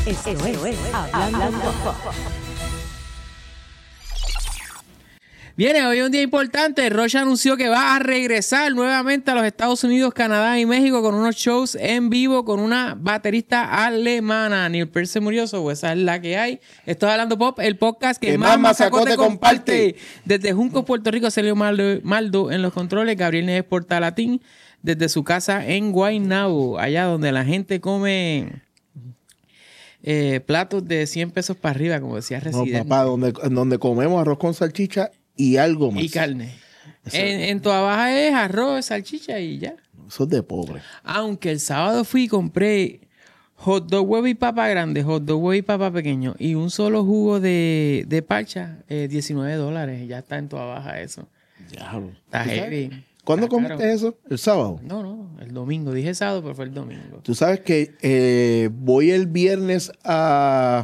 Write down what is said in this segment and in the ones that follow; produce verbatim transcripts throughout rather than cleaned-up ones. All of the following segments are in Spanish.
Esto es Hablando Pop. Viene, hoy es un día importante. Rush anunció que va a regresar nuevamente a los Estados Unidos, Canadá y México con unos shows en vivo con una baterista alemana. Neil Peart se murió, so esa es la que hay. Esto es Hablando Pop, el podcast que, que más Mazacote comparte. Desde Juncos, Puerto Rico, Celio Maldo, Maldo en los controles, Gabriel Neves Portalatín, desde su casa en Guaynabo, allá donde la gente come eh, platos de cien pesos para arriba, como decía Residente. No, papá, donde, donde comemos arroz con salchicha y algo más. Y carne. En, en Toa Baja es arroz, salchicha y ya. Eso es de pobre. Aunque el sábado fui y compré hot dog, huevo y papa grande, hot dog, huevo y papa pequeño y un solo jugo de, de parcha, eh, diecinueve dólares. Ya está en Toa Baja eso. Diablo. Está heavy. ¿Cuándo está comiste caro. eso? ¿El sábado? No, no, el domingo. Dije sábado, pero fue el domingo. Tú sabes que eh, voy el viernes a...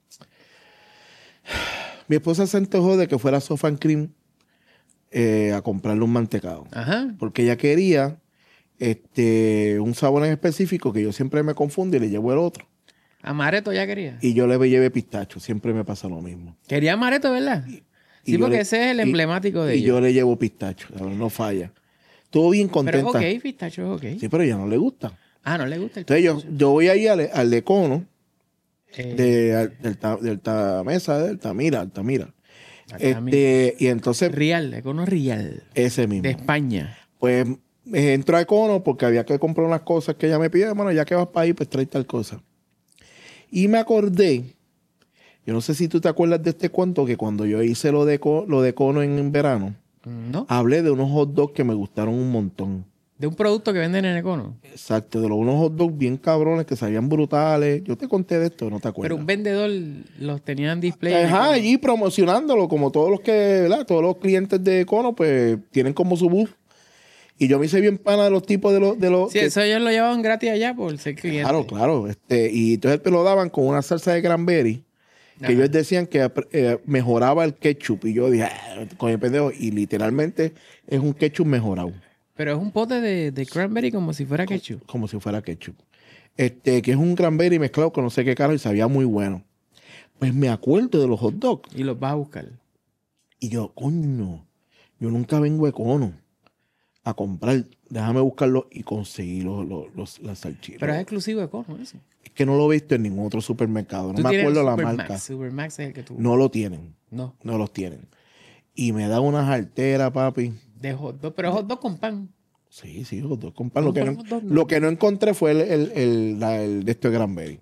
Mi esposa se antojó de que fuera a Sofa and Cream eh, a comprarle un mantecado. Ajá. Porque ella quería este, un sabor en específico que yo siempre me confundo y le llevo el otro. Amaretto ya quería. Y yo le llevé pistacho. Siempre me pasa lo mismo. Quería amaretto, ¿verdad? Y, sí, y porque le, ese es el y, emblemático de y ellos. Y yo le llevo pistacho. No falla. Estuvo bien contenta. Pero es ok, pistacho es ok. Sí, pero a ella no le gusta. Ah, no le gusta el Entonces yo, yo voy ahí al, al de cono. Eh, De, al, del, ta, del Altamesa, del Altamira, Altamira. Altamira. Este, y entonces. Real, Econo Real. Ese mismo. De España. Pues eh, entro a Econo porque había que comprar unas cosas que ella me pide. Bueno, ya que vas para ahí, pues trae tal cosa. Y me acordé, yo no sé si tú te acuerdas de este cuento, que cuando yo hice lo de, lo de Econo en, en verano, ¿No? hablé de unos hot dogs que me gustaron un montón. De un producto que venden en Econo. Exacto, de los, unos hot dogs bien cabrones que sabían brutales. Yo te conté de esto, no te acuerdas. Pero un vendedor los tenía en display. Ajá, allí promocionándolo, como todos los que, ¿verdad? Todos los clientes de Econo, pues tienen como su booth. Y yo me hice bien pana de los tipos de los. De los sí, que, eso ellos lo llevaban gratis allá por ser cliente. Claro, claro. Este, y entonces te lo daban con una salsa de cranberry. Que Ajá. ellos decían que eh, mejoraba el ketchup. Y yo dije, ah, con el pendejo. Y literalmente es un ketchup mejorado. Pero es un pote de, de cranberry como si fuera ketchup. Como, como si fuera ketchup. Este, que es un cranberry mezclado con no sé qué caro y sabía muy bueno. Pues me acuerdo de los hot dogs. Y los vas a buscar. Y yo, coño, yo nunca vengo a Econo a comprar. Déjame buscarlo y conseguir los, los, los, las salchichas. Pero es exclusivo de Econo eso. Es que no lo he visto en ningún otro supermercado. No Tú me tienes acuerdo la Supermax. marca. Supermax es el que tú... No lo tienen. No. No los tienen. Y me da unas alteras, papi. De hot dog. Pero hot dog con pan. Sí, sí, hot dog con pan. Lo que, no, dog, no. lo que no encontré fue el, el, el, la, el de este cranberry.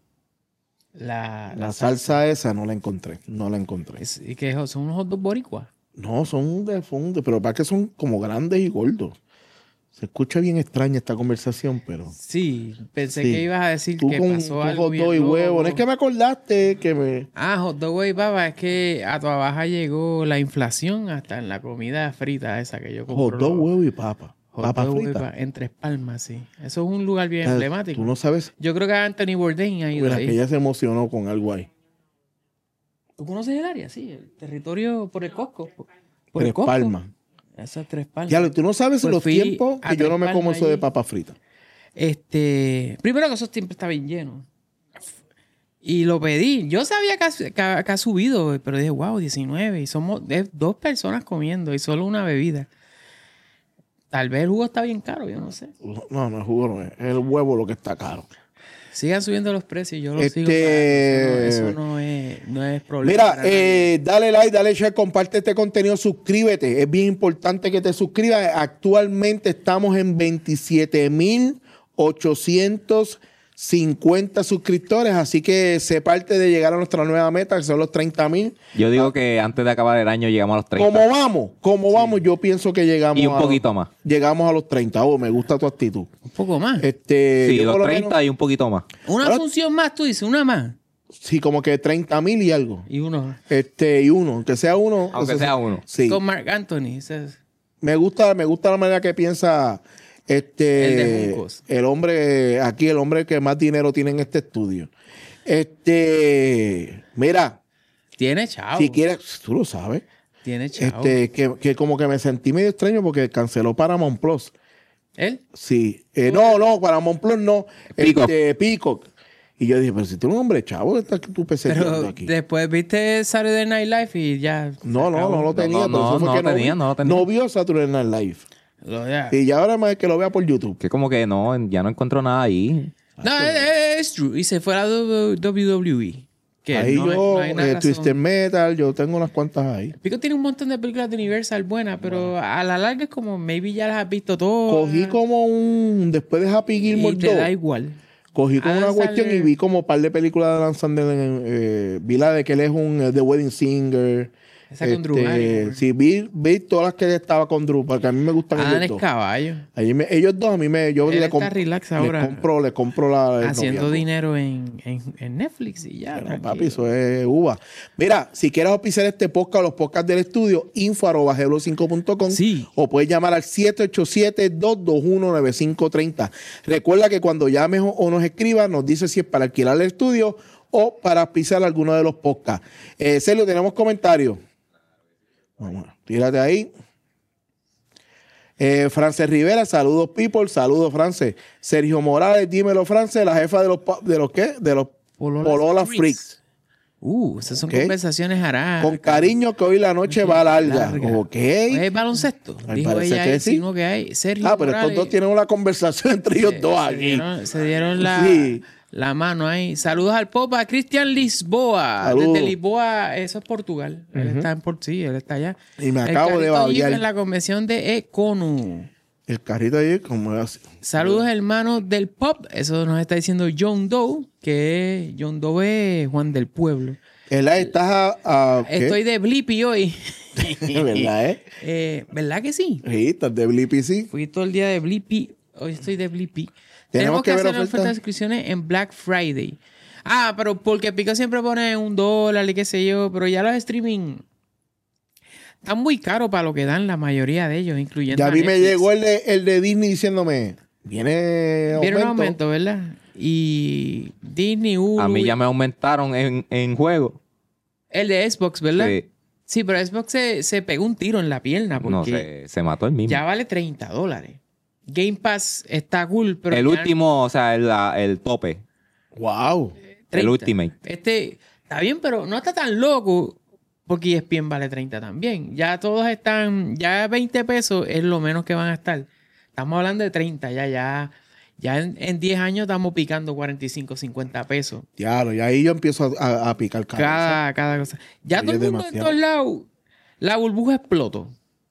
La, La, la salsa, salsa esa no la encontré. No la encontré. es, ¿Y qué son unos hot dogs boricuas? No, son de fondo, pero para que son como grandes y gordos. Se escucha bien extraña esta conversación, pero... Sí, pensé Sí. que ibas a decir Tú que con pasó tu algo hot bien dog y loco. huevo. No es que me acordaste que me... Ah, hot dog, güey, baba, es que a tu baja llegó la inflación hasta en la comida frita esa que yo compro. Hot dog, huevo y papa. Hot Papa dog, güey, frita. pa- en Tres Palmas, sí. Eso es un lugar bien O sea, emblemático. Tú no sabes... Yo creo que Anthony Bourdain ha ido Mira, ahí. que ella se emocionó con algo ahí. ¿Tú conoces el área? Sí, el territorio por el Costco. Por, por Tres el Costco. Palmas. Esas Tres Palmas. Ya, tú no sabes Pues los fui tiempos a que yo Tres no me como Palmas eso de allí. papa frita. Este, primero que esos tiempos estaban llenos. Y lo pedí. Yo sabía que ha, que ha- que ha subido, pero dije, wow, diecinueve. Y somos es dos personas comiendo y solo una bebida. Tal vez el jugo está bien caro, yo no sé. No, no es jugo, no es. Es el huevo lo que está caro. Sigan subiendo los precios, yo los Este- sigo pagando. Eso no, eso no es, no es problema. Mira, para nadie. eh, dale like, dale share, comparte este contenido, suscríbete. Es bien importante que te suscribas. Actualmente estamos en veintisiete mil ochocientos cincuenta suscriptores, así que sé parte de llegar a nuestra nueva meta, que son los treinta mil. Yo digo que antes de acabar el año llegamos a los treinta. ¿Cómo vamos? ¿Cómo vamos? Yo pienso que llegamos Y un a los- poquito más. Llegamos a los treinta. Oh, me gusta tu actitud. Un poco más. Este, Sí, yo los por lo treinta menos- y un poquito más. Una Ahora- función más, tú dices, una más. Sí, como que treinta mil y algo. Y uno. Este, y uno, aunque sea uno. Aunque eso sea sí. uno. Sí. Con Mark Anthony. ese es- Me gusta, me gusta la manera que piensa este El de Juncos. el hombre, aquí el hombre que más dinero tiene en este estudio. Este, mira, Tiene chavo. si quieres, tú lo sabes. Tiene chavo. Este, que, que como que me sentí medio extraño porque canceló Paramount Plus. ¿Él? Sí. Eh, no, no, Paramount Plus no. Peacock. Este, Peacock. Y yo dije, pero si tú eres un hombre chavo, ¿qué estás tú peseteando Pero aquí? después viste Saturday Night Live y ya. No, no, no lo tenía. No, por eso no, fue no que lo tenía, vi- no lo tenía. No vio Saturday Night Live. Lo- ya. Y ya ahora más que lo vea por YouTube. Que como que no, ya no encuentro nada ahí. No, es, es true. Y se fue a la W W E. Que Ahí no hay- yo, no hay una eh, razón. Twisted Metal, yo tengo unas cuantas ahí. Pico tiene un montón de películas de Universal buenas, pero a la larga es como, maybe ya las has visto todas. Cogí como un... Después de Happy y Gilmore te dos, da igual. cogí como Adam una cuestión Sandler. y vi como un par de películas de Adam Sandler. En, eh, vi la de que él es un eh, The Wedding Singer. Esa con Drew Barrymore. Sí, vi, vi todas las que él estaba con Drew, porque a mí me gustan Adam ellos es dos. caballo. Ahí me- ellos dos a mí me... Yo Él le, está comp- relax le ahora. compro, le compro la... el Haciendo noviazgo. dinero en, en, en Netflix y ya. Pero, tranquilo. papi, eso es uva. Mira, si quieres auspiciar este podcast o los podcasts del estudio, info arroba geblo cinco punto com Sí. o puedes llamar al siete ocho siete, dos dos uno, nueve cinco tres cero. Recuerda que cuando llames o, o nos escribas, nos dice si es para alquilar el estudio o para auspiciar alguno de los podcasts. Eh, Celio, tenemos comentarios. Vamos, tírate ahí. Eh, Frances Rivera, saludos people, saludos Frances. Sergio Morales, dímelo Frances, la jefa de los pa- de los qué, de los Polola Polola Freaks. Freaks. Uh, esas son Ok. conversaciones hará. Con cariño que hoy la noche va larga. Larga. Ok. ¿Es baloncesto? Me Dijo parece ella que ahí, sí. sino que hay. Sergio Ah, pero Morales, estos dos tienen una conversación entre ellos se- dos se aquí. dieron, se dieron la, Sí. la mano ahí. Saludos al Popa, Cristian Lisboa. Saludos. Desde Lisboa, eso es Portugal. Él está en Port, sí, él está allá. Y me El acabo de Carito Jeep babiar. en la convención de Econu. El carrito ahí, como es así. Saludos, hermanos del pop. Eso nos está diciendo John Doe, que es- John Doe es Juan del Pueblo. Él está a, a- ¿qué? Estoy de Blippi hoy. ¿Verdad, eh? Eh, ¿Verdad que sí? Sí, estás de Blippi, sí. Fui todo el día de Blippi. Hoy estoy de Blippi. Tenemos Tenemos que que ver hacer ofertas. ofertas de suscripciones en Black Friday. Ah, pero porque Pico siempre pone un dólar y qué sé yo, pero ya los streaming están muy caros para lo que dan la mayoría de ellos, incluyendo Ya a a mí me Netflix. llegó el de, el de Disney diciéndome, viene aumento. Vieron un aumento, ¿verdad? Y Disney, Hulu, A mí ya me aumentaron en, en juego. el de Xbox, ¿verdad? Sí, Sí. pero Xbox se, se pegó un tiro en la pierna porque No, se, se mató el mismo. ya vale treinta dólares. Game Pass está cool, pero el ya último, o sea, el, la- el tope. Wow. treinta. El Ultimate. Este está bien, pero no está tan loco porque E S P N vale treinta también. Ya todos están, ya veinte pesos es lo menos que van a estar. Estamos hablando de treinta, ya, ya, ya en, en diez años estamos picando cuarenta y cinco, cincuenta pesos. Claro, y ahí yo empiezo a, a- a picar cabeza. Cada, cada cosa. Ya Sí, todo el es mundo en demasiado. todos lados, la burbuja explotó.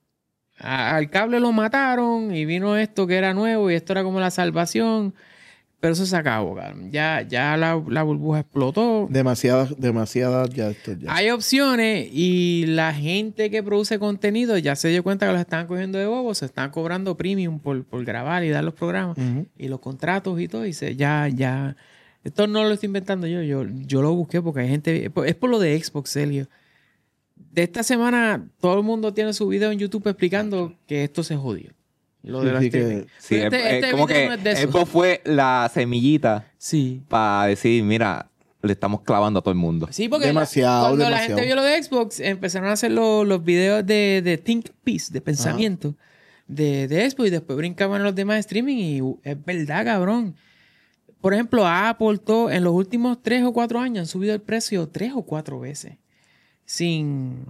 A- al cable lo mataron y vino esto que era nuevo y esto era como la salvación. Pero eso se acabó, cabrón. Ya, ya la, la burbuja explotó. Demasiadas, demasiadas ya esto ya. Hay opciones y la gente que produce contenido ya se dio cuenta que los están cogiendo de bobo, se están cobrando premium por, por grabar y dar los programas Ujú. y los contratos y todo. Y se, ya, ya. Esto no lo estoy inventando yo, yo, yo lo busqué porque hay gente. Es por, es por lo de Xbox, Sergio. De esta semana, todo el mundo tiene su video en YouTube explicando que esto se jodió. Lo de Sí, los sí, que- streaming. Sí, Pero es- este- es este como video que no es de eso. Xbox fue la semillita Sí. para decir, mira, le estamos clavando a todo el mundo. Sí, porque la- Demasiado, cuando la demasiado. gente vio lo de Xbox, empezaron a hacer lo- los videos de, de Think Piece, de pensamiento de, de Xbox, y después brincaban a los demás streaming y uh, es verdad, cabrón. Por ejemplo, Apple, todo, en los últimos tres o cuatro años han subido el precio tres o cuatro veces sin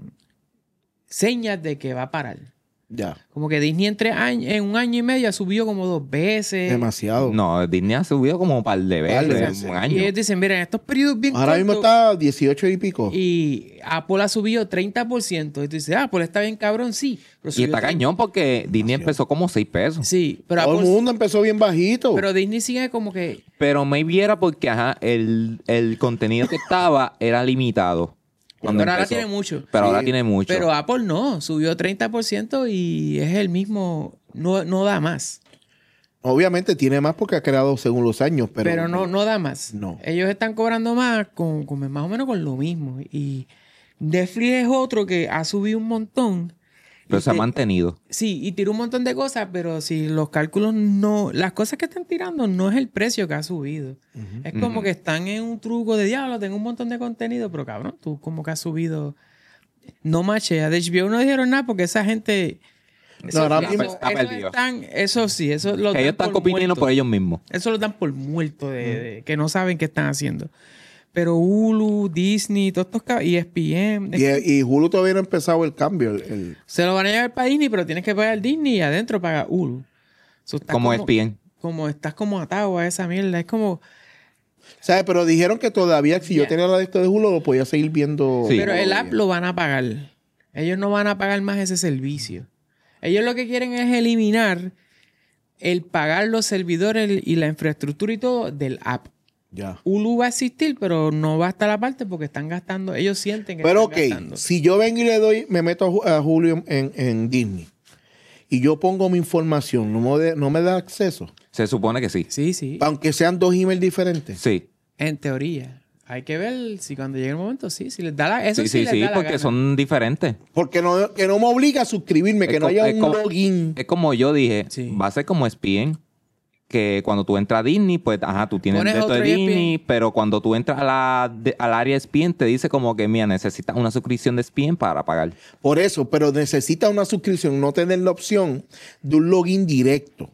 señas de que va a parar. Ya. Como que Disney en, tres años, en un año y medio ha subido como dos veces. Demasiado. No, Disney ha subido como un par de Par de veces veces. en un Y año. ellos dicen, mira, en estos periodos bien Ahora mismo cortos, está dieciocho y pico. y Apple ha subido treinta por ciento. Y tú dices, ah, Apple está bien cabrón, sí. Pero Y subió está treinta. cañón porque Disney empezó como seis pesos. Sí, pero, Todo el Apple- mundo empezó bien bajito. pero Disney sigue como que... Pero maybe era porque ajá, el, el contenido que estaba era limitado. Cuando Pero ahora empezó. tiene mucho. Pero Sí. ahora tiene mucho. Pero Apple no, subió treinta por ciento y es el mismo, no, no da más. Obviamente tiene más porque ha creado según los años, pero, Pero, no, no da más. No. Ellos están cobrando más con, con más o menos con lo mismo. Y Netflix es otro que ha subido un montón. Pero Y se ha te- mantenido. Sí, y tira un montón de cosas, pero si los cálculos no... Las cosas que están tirando no es el precio que ha subido. Es como que están en un truco de diablo, tengo un montón de contenido, pero cabrón, tú como que has subido... No machea. De H B O no dijeron nada porque esa gente... Eso, No, ahora eso- mismo eso está perdido. están- eso sí, eso lo dan Ellos están por compitiendo muerto. por ellos mismos. Eso lo dan por muerto de, de- que no saben qué están haciendo. Pero Hulu, Disney, todos estos cab- E S P N, es- Y, y Hulu todavía no ha empezado el cambio. el- el- se lo van a llevar para Disney, pero tienes que pagar Disney y adentro paga Hulu. So, estás Como E S P N. Como estás como atado a esa mierda. Es como... ¿Sabes? Pero dijeron que todavía, si yo Yeah. tenía la de esto de Hulu, lo podía seguir viendo. Sí. Pero el todavía. app lo van a pagar. Ellos no van a pagar más ese servicio. Ellos lo que quieren es eliminar el pagar los servidores y la infraestructura y todo del app. Ya. Hulu va a existir, pero no va a estar aparte porque están gastando. Ellos sienten que Pero ok, están gastando. si yo vengo y le doy, me meto a Ju- a Julio en, en Disney y yo pongo mi información, ¿no me, de- no me da acceso? Se supone que sí. Sí, sí. Aunque sean dos emails diferentes. Sí. En teoría. Hay que ver si cuando llegue el momento, sí, si les da la... Eso Sí, sí, sí, les sí, da la porque gana. son diferentes. Porque no, que no me obliga a suscribirme, Es que no co- haya es un como- login. Es como yo dije, Sí. va a ser como E S P N, que cuando tú entras a Disney, pues, ajá, tú tienes Pones de esto de otro E S P N. Disney, pero cuando tú entras a la, de- al área E S P N, te dice como que, mira, necesitas una suscripción de E S P N para pagar. Por eso, pero necesita una suscripción, no tener la opción de un login directo.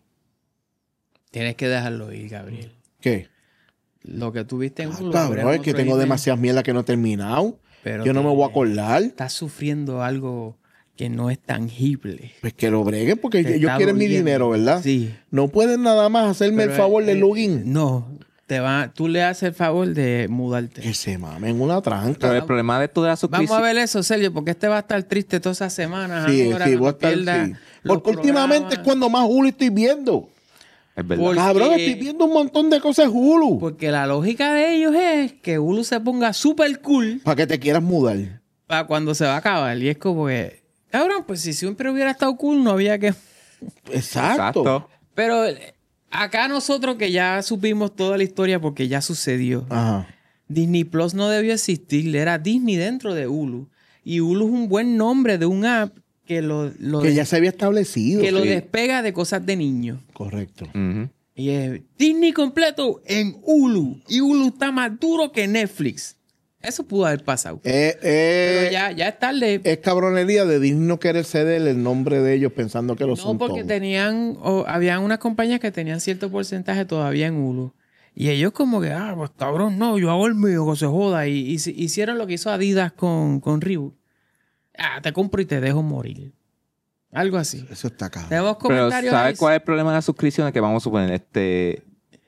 Tienes que dejarlo ir, Gabriel. ¿Qué? Lo que tuviste en Ah, Hulu... cabrón, abre es que otro tengo email. demasiadas mierdas que no he terminado. Pero Yo no me tiene- voy a acordar. Estás sufriendo algo que no es tangible. Pues que lo breguen porque Te ellos está quieren mi doliendo. dinero, ¿verdad? Sí. No pueden nada más hacerme Pero, el favor eh, del eh, login. No, te va, tú le haces el favor de mudarte. Que se mamen una tranca. Pero el problema de esto de la Vamos a suscripción... ver eso, Sergio, porque este va a estar triste todas esas semanas. Sí, ahora, sí, no voy a te estar, pierdas sí. los Porque últimamente es programas. cuando más Hulu estoy viendo. Es verdad. Por- Cabrón, Porque- estoy viendo un montón de cosas Hulu. Porque la lógica de ellos es que Hulu se ponga súper cool Para que te quieras mudar. para cuando se va a acabar. Y es como que, cabrón, pues si siempre hubiera estado cool, no había que... Exacto. Exacto. Pero eh, acá nosotros que ya supimos toda la historia porque ya sucedió. Ajá. Disney Plus no debió existir, era Disney dentro de Hulu. Y Hulu es un buen nombre de un app que lo, lo, Que des- ya se había establecido. que lo Sí. despega de cosas de niños. Correcto. Ujú. Y es Disney completo en Hulu. Y Hulu está más duro que Netflix. Eso pudo haber pasado. Eh, eh, Pero ya, ya es tarde. Es cabronería de Disney no querer ceder el nombre de ellos pensando que lo No, son porque todos. tenían, o habían unas compañías que tenían cierto porcentaje todavía en Hulu. Y ellos como que, ah, pues cabrón, no, yo hago el mío, que se joda. Y, y si- hicieron lo que hizo Adidas con, con Reebok. Ah, te compro y te dejo morir. Algo así. Eso está cabrón. Tenemos Pero comentarios. ¿sabes ahí. cuál es el problema de las suscripciones? Que vamos a suponer, este...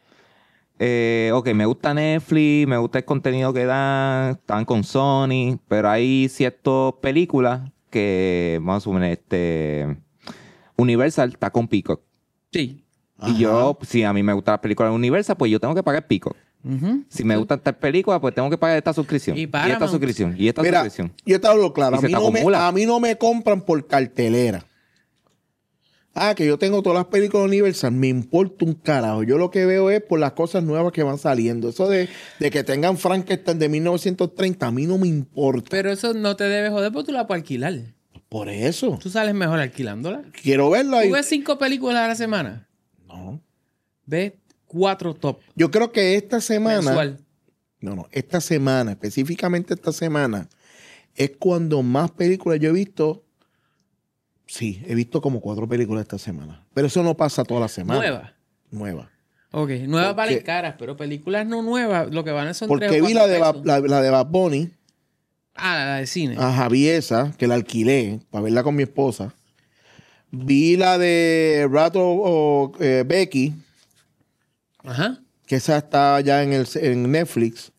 eh, ok, me gusta Netflix, me gusta el contenido que dan, están con Sony, pero hay ciertas películas que, vamos a suponer, este... Universal está con Peacock. Sí. Ajá. Y yo, si a mí me gusta la película de Universal, pues yo tengo que pagar Peacock. Ujú. Si me gusta esta película, pues tengo que pagar esta suscripción. Y Y, Paramount. esta suscripción. Y esta Mira, suscripción. yo te hablo claro. Y A se mí, te no me, acumula. a mí no me compran por cartelera. Ah, que yo tengo todas las películas Universal. Me importa un carajo. Yo lo que veo es por las cosas nuevas que van saliendo. Eso de, de que tengan Frankenstein de mil novecientos treinta, a mí no me importa. Pero eso no te debe joder porque tú la puedes alquilar. Por eso. Tú sales mejor alquilándola. Quiero verla. ¿Tú Y... ves cinco películas a la semana? No. Ves cuatro top. Yo creo que esta semana... Mensual. No, no. Esta semana, específicamente esta semana, es cuando más películas yo he visto. Sí, he visto como cuatro películas esta semana. Pero eso no pasa toda la semana. Nueva. Nueva. Ok, nuevas Porque- valen caras, pero películas no nuevas, lo que van son Porque tres o vi la cuatro de, Ba- pesos. la, la de Bad Bunny. Ah, la de cine. Ajá, vi esa, que la alquilé para verla con mi esposa. Vi la de Rato o eh, Becky, Ajá. que esa está ya en, el, en Netflix.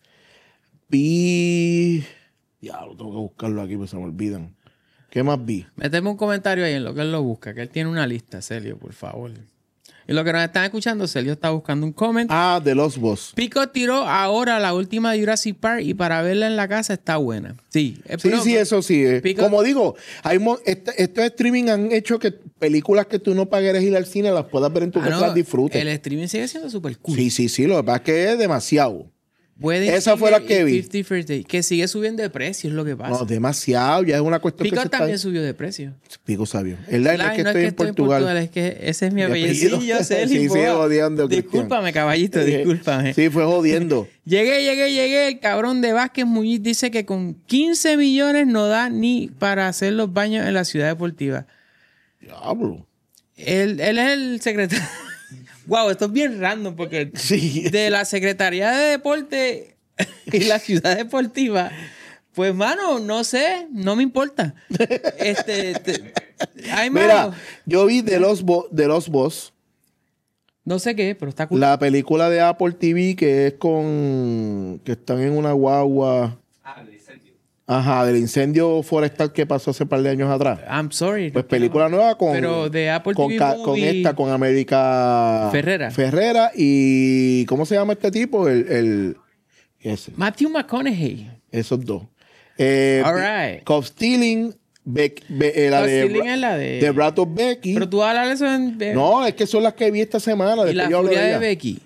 Vi... Ya, lo tengo que buscarlo aquí, pues se me olvidan. ¿Qué más vi? Méteme un comentario ahí en lo que él lo busca, que él tiene una lista, Celio, por favor. Y lo que nos están escuchando, Celio está buscando un comment. Ah, The Lost Boss. Pico tiró ahora la última de Jurassic Park y para verla en la casa está buena. Sí, eh, Sí, pero- sí, eso sí. eh. Pico- Como digo, hay mo- este- estos streaming han hecho que películas que tú no pagueras ir al cine las puedas ver en tu Ah, casa y no, las disfrutes. el streaming sigue siendo súper cool. Sí, sí, sí. Lo que pasa es que es demasiado. Puede Esa fue la que vi. cincuenta First Dates, que sigue subiendo de precio, es lo que pasa. No, demasiado. Ya es una cuestión Pico que se también está... subió de precio. Pico sabio. El line Claro, es que no estoy en Portugal. es que ese es mi Mi apellido. apellido. Sí, yo sé, Sí, sí, Lisboa. jodiendo, Cristian. Discúlpame, caballito, Sí. discúlpame. Sí, fue jodiendo. Llegué, llegué, llegué. El cabrón de Vázquez Muñiz dice que con quince millones no da ni para hacer los baños en la ciudad deportiva. Diablo. Él, él es el secretario. Wow, esto es bien random porque Sí. de la Secretaría de Deporte y la Ciudad Deportiva, pues, mano, no sé, no me importa. Este, te- ay, mano, Mira, yo vi The Lost, Bo- The Lost Boss, no sé qué, pero está cool. la película de Apple T V que es con... que están en una guagua. Ajá, del incendio forestal que pasó hace un par de años atrás. I'm sorry. Pues película nueva con... Pero de Apple con, T V ca- Movie- con esta, con América... Ferrera. Ferrera y... ¿cómo se llama este tipo? El... el ese. Matthew McConaughey. Esos dos. Eh, All right. Cop Stealing, Beck- Be- eh, la Cop de, Stealing es la de- de Brat of Becky. Pero tú vas a hablar de eso en... de- No, es que son las que vi esta semana. y Después la yo hablo furia de ella. Becky.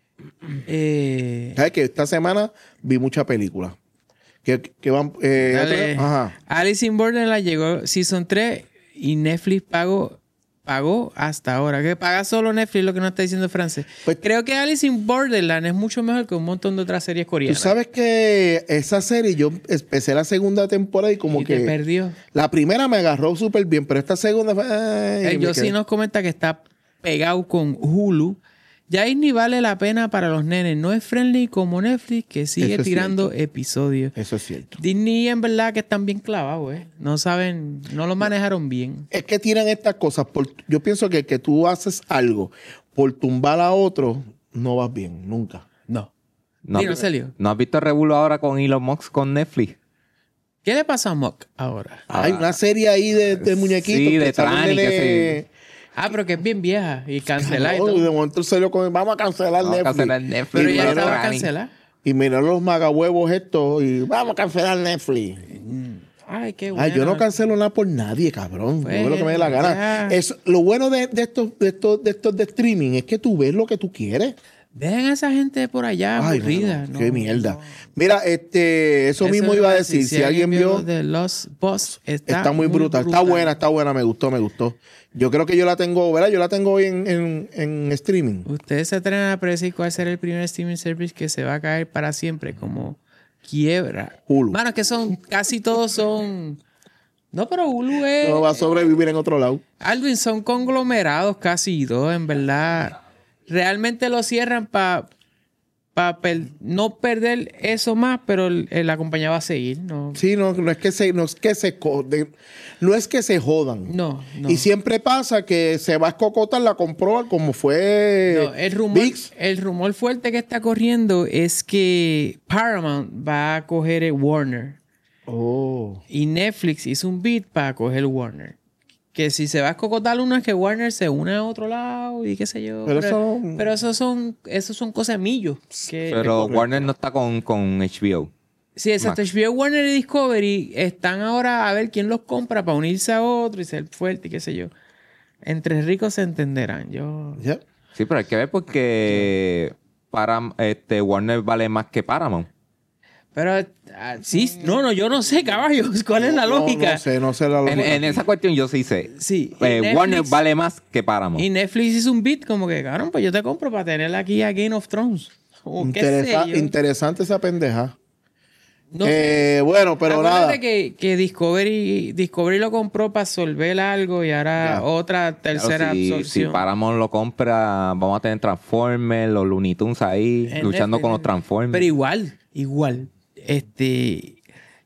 Eh, ¿Sabes que esta semana vi mucha película? Que, que van... eh, dale. otra- ajá. Alice in Borderland llegó Season tres y Netflix pagó, pagó hasta ahora. Que paga solo Netflix, lo que no está diciendo Francis. Pues- Creo que Alice in Borderland es mucho mejor que un montón de otras series Tú coreanas. sabes que esa serie, yo empecé la segunda temporada y como y que... te perdió. La primera me agarró súper bien, pero esta segunda fue... ay, Eh, me yo quedé- sí nos comenta que está pegado con Hulu. Ya ahí ni vale la pena para los nenes. No es friendly como Netflix, que sigue Eso es tirando cierto. episodios. Eso es cierto. Disney en verdad que están bien clavados, ¿eh? No saben, no lo manejaron bien. Es que tiran estas cosas. Por, yo pienso que que tú haces algo por tumbar a otro, no vas bien, nunca. No. ¿No, Dino, has- Celio. ¿No has visto el revuelo ahora con Elon Musk con Netflix? ¿Qué le pasa a Mock ahora? Hay una serie ahí de, de muñequitos. Sí, de que sale un Trani, que nene- Ah, pero que es bien vieja y cancelada y No, y todo. de momento salió con... Vamos a cancelar Vamos a Netflix. cancelar Netflix. Pero y ya mira- estaba Trani. cancelada. Y mirar los magahuevos estos y vamos a cancelar Netflix. Ay, qué bueno. Ay, yo no cancelo nada por nadie, cabrón. Yo veo lo que me dé la Bueno, gana. ya. Es, lo bueno de, de estos, de, estos, de estos de streaming es que tú ves lo que tú quieres. Dejen a esa gente por allá Ay, aburrida. mano, No, qué mierda. no. Mira, este, eso, mismo iba a decir. Si, alguien vio, de Los Boss, está, está muy brutal. Está buena, está buena. Me gustó, me gustó. Yo creo que yo la tengo, ¿verdad? Yo la tengo hoy en, en, en streaming. Ustedes se atreven a predecir cuál será el primer streaming service que se va a caer para siempre, como quiebra. Hulu. Mano, es que son, casi todos son. No, pero Hulu es. No va a sobrevivir en otro lado. Alvin, son conglomerados casi dos, en verdad. Realmente lo cierran para pa per- no perder eso más, pero el- la compañía va a seguir. No, Sí, no, no es que se, no es que se co- de- no es que se jodan. no. no. Y siempre pasa que se va a escocotar la compró como fue No, el rumor, ViX. el rumor fuerte que está corriendo es que Paramount va a coger el Warner. Oh. Y Netflix hizo un bid para coger Warner. Que si se va a escocotar uno es que Warner se une a otro lado y qué sé yo. Pero Pero, eso- pero eso son, eso son cosas millos. Que, Pero correcto. Warner no está con, con H B O. sí, exacto. Max. H B O, Warner y Discovery están ahora a ver quién los compra para unirse a otro y ser fuerte y qué sé yo. Entre ricos se entenderán. Yo... Ya. Sí, pero hay que ver porque Param- este, Warner vale más que Paramount. Pero ah, sí, no, no, yo no sé, caballos. ¿Cuál es la No, lógica? No, sé, no sé la En, lógica. en esa cuestión yo sí sé. Sí. Eh, y Netflix- Warner vale más que Paramount. Y Netflix hizo un beat como que, cabrón, pues yo te compro para tenerla aquí a Game of Thrones. O qué Interesa- sé yo. Interesante esa pendeja. No sé. Eh, bueno, pero Acuérdate nada. que, que Discovery, Discovery lo compró para absorber algo y ahora Ya. otra tercera Claro, si, si absorción. Paramount lo compra, vamos a tener Transformers, los Looney Tunes ahí, En luchando Netflix. con los Transformers. Pero igual, igual. Este.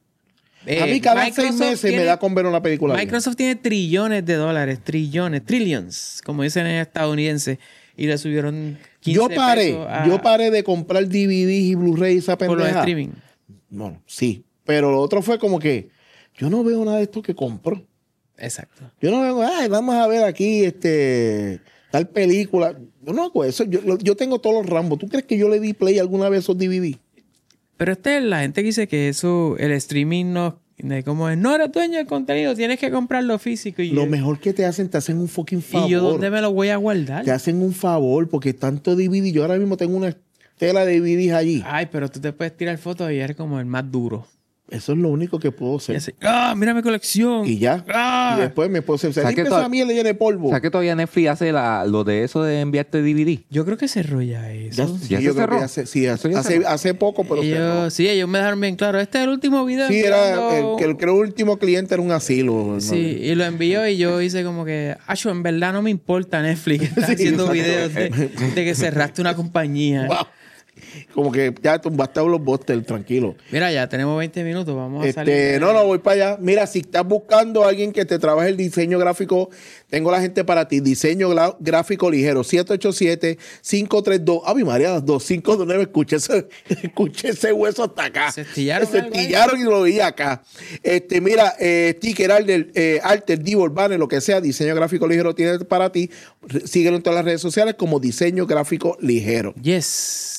eh, A mí cada Microsoft seis meses tiene- me da con ver una película. bien. Microsoft tiene trillones de dólares, trillones, trillions, como dicen en estadounidense, y le subieron quince Yo paré, pesos a- yo paré de comprar D V Ds y Blu-ray y esa por los pendeja. streaming. No, sí. Pero lo otro fue como que yo no veo nada de esto que compro. Exacto. Yo no veo, ay, vamos a ver aquí este tal película. Yo no hago eso. Yo, lo- yo tengo todos los Rambo. ¿Tú crees que yo le di play alguna vez a esos D V D? Pero este es la gente que dice que eso, el streaming no, de cómo es, no eres dueño del contenido, tienes que comprarlo físico. Y, Lo yo- mejor que te hacen, te hacen un fucking favor. y yo dónde me lo voy a guardar. Te hacen un favor porque tanto D V D. Yo ahora mismo tengo una tela de D V Ds allí. Ay, pero tú te puedes tirar fotos y eres como el más duro. Eso es lo único que puedo hacer. Y así, ¡ah, mira mi colección! Y ya. ¡Ah! Y después mi esposa dice, ¿Sabes que limpia esa to- mierda llena de polvo. O sea que todavía Netflix hace la, lo de eso de enviarte D V D. Yo creo que se rolla eso. Ya, ¿Ya sí, se yo creo cerró? que ya se- sí, hace, Eso ya hace, cerró. hace poco, pero cerró. ellos, sí, ellos me dejaron bien claro. Este es el último video. Sí, era el, enviando- que el, que el último cliente era un asilo. ¿no? Sí, y lo envió y yo hice como que, Acho, en verdad no me importa Netflix, que estás Sí, haciendo exacto. videos de, de que cerraste una compañía. Wow. Como que ya tumbaste a los busters, tranquilo. Mira, ya tenemos veinte minutos, vamos a salir. Este, no, no, voy para allá. Mira, si estás buscando a alguien que te trabaje el diseño gráfico, tengo la gente para ti. Diseño gra- gráfico ligero. siete ocho siete, cinco tres dos. ¡Ay, María! dos cinco dos nueve. Escuché ese, escuché ese hueso hasta acá. Se estillaron Se algo ahí. estillaron y lo vi acá. Este, mira, eh, sticker, alter, eh, alter, divo, banner, lo que sea. Diseño gráfico ligero tiene para ti. Re- Síguelo en todas las redes sociales como Diseño Gráfico Ligero. Yes.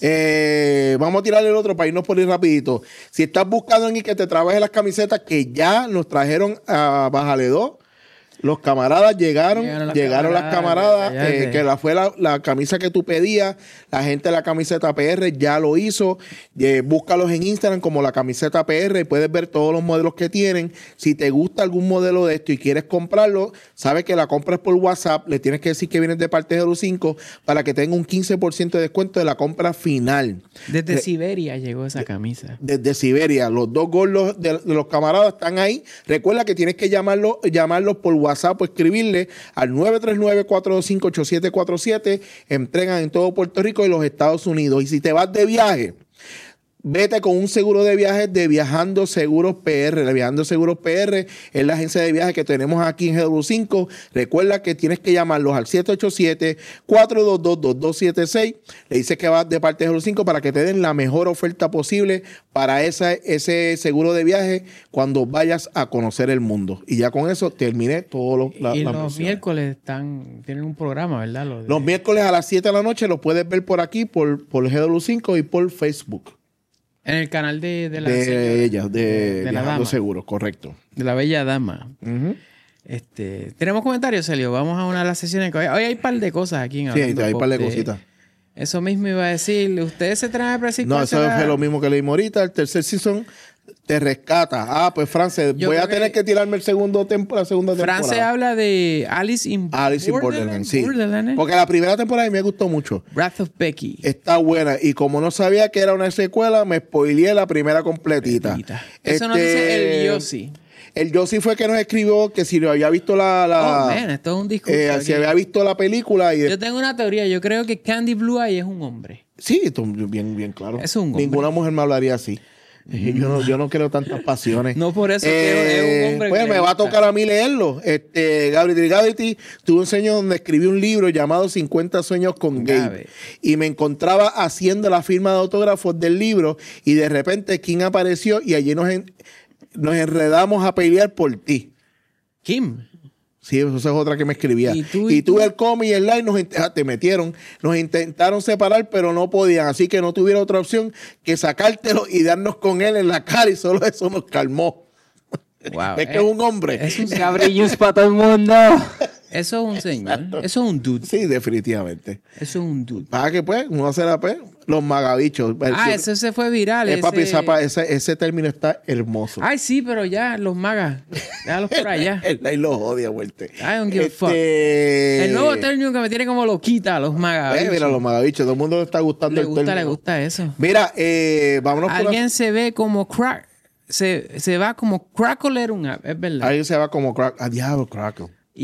Eh, vamos a tirarle el otro para irnos por ir rapidito. Si estás buscando a alguien que te trabaje las camisetas que ya nos trajeron a Bájale dos, los camaradas llegaron, Llegaron llegaron, las las camaradas, camaradas, ya, eh, ya. que la fue la, la camisa que tú pedías, la gente de la camiseta P R ya lo hizo. Eh, búscalos en Instagram como la camiseta P R y puedes ver todos los modelos que tienen. Si te gusta algún modelo de esto y quieres comprarlo, sabes que la compras por WhatsApp, le tienes que decir que vienes de parte de Euro cinco para que tenga un quince por ciento de descuento de la compra final. Desde Re- Siberia llegó esa camisa. Desde Siberia. Los dos gordos de, de los camaradas están ahí. Recuerda que tienes que llamarlos llamarlos por WhatsApp o escribirle al nueve tres nueve, cuatro dos cinco, ocho siete cuatro siete. Entregan en todo Puerto Rico y los Estados Unidos. Y si te vas de viaje, vete con un seguro de viajes de Viajando Seguros P R. Viajando Seguros P R es la agencia de viajes que tenemos aquí en G W cinco. Recuerda que tienes que llamarlos al siete ocho siete, cuatro dos dos, dos dos siete seis. Le dices que vas de parte de G W cinco para que te den la mejor oferta posible para esa, ese seguro de viaje cuando vayas a conocer el mundo. Y ya con eso terminé todo lo, la, y la los mención. miércoles están, tienen un programa, ¿verdad? Lo de- Los miércoles a las siete de la noche los puedes ver por aquí, por, por G W cinco y por Facebook. En el canal de, de la De señora, ella, de, de la Viajando dama, Seguros, correcto. de la bella dama. Ujú. Este, tenemos comentarios, Celio. Vamos a una de las sesiones que hoy, hoy hay un par de cosas aquí en Sí, Hablando hay un par de Pop cositas. Eso mismo iba a decir. Ustedes se traen a decir No, cuál eso será- fue lo mismo que leímos ahorita. El tercer season te rescata. Ah, pues France, Yo voy a creo tener que- que tirarme el segundo tempo, la segunda France temporada. habla de Alice in Alice in Borderland, Borderland, sí. Borderland, ¿eh? Porque la primera temporada a mí me gustó mucho. Wrath of Becky. Está buena. Y como no sabía que era una secuela, me spoileé la primera completita. Eso nos Este, dice el Yossi. El Yossi fue que nos escribió que si lo había visto la... la Oh, man, esto es un discurso. eh, aquí. si había visto la película y... de- Yo tengo una teoría. Yo creo que Candy Blue Eye es un hombre. Sí, esto es bien, bien claro. Es un hombre. Ninguna mujer me hablaría así. Yo no, yo no creo tantas pasiones. No por eso que es un hombre Pues que me le va a gusta. tocar a mí leerlo. Este, Gabriel Gabriel tuve un sueño donde escribí un libro llamado cincuenta sueños con Gabe. Gabe. Y me encontraba haciendo la firma de autógrafos del libro y de repente Kim apareció y allí nos, en- nos enredamos a pelear por ti. Kim. Sí, eso es otra que me escribía. Y Y tú tú, y tú. el cómic y el live nos int- ah, te metieron, nos intentaron separar, pero no podían. Así que no tuvieron otra opción que sacártelo y darnos con él en la cara y solo eso nos calmó. Wow. Es que Eh, es un hombre. Es un, Cabrillos para todo el mundo. eso es un señor. Eso es un dude. Sí, definitivamente. Eso es un dude. Para que pues, uno se la pues, los magabichos. Ah, Yo- eso se fue viral. eh, papi, ese... esa pa- ese, ese término está hermoso. Ay, sí, pero ya, los magas. Déjalos por allá. El Lai los odia, muerte. I don't give a fuck. Este, El nuevo término que me tiene como loquita, los magas. eh, mira, los magabichos. Todo el mundo le está gustando le el gusta, le término. gusta eso. Mira, eh, vámonos por Alguien se ve como crack. Se, se va como crackler un app, es verdad. Ahí se va como crack. A diablo, crackle.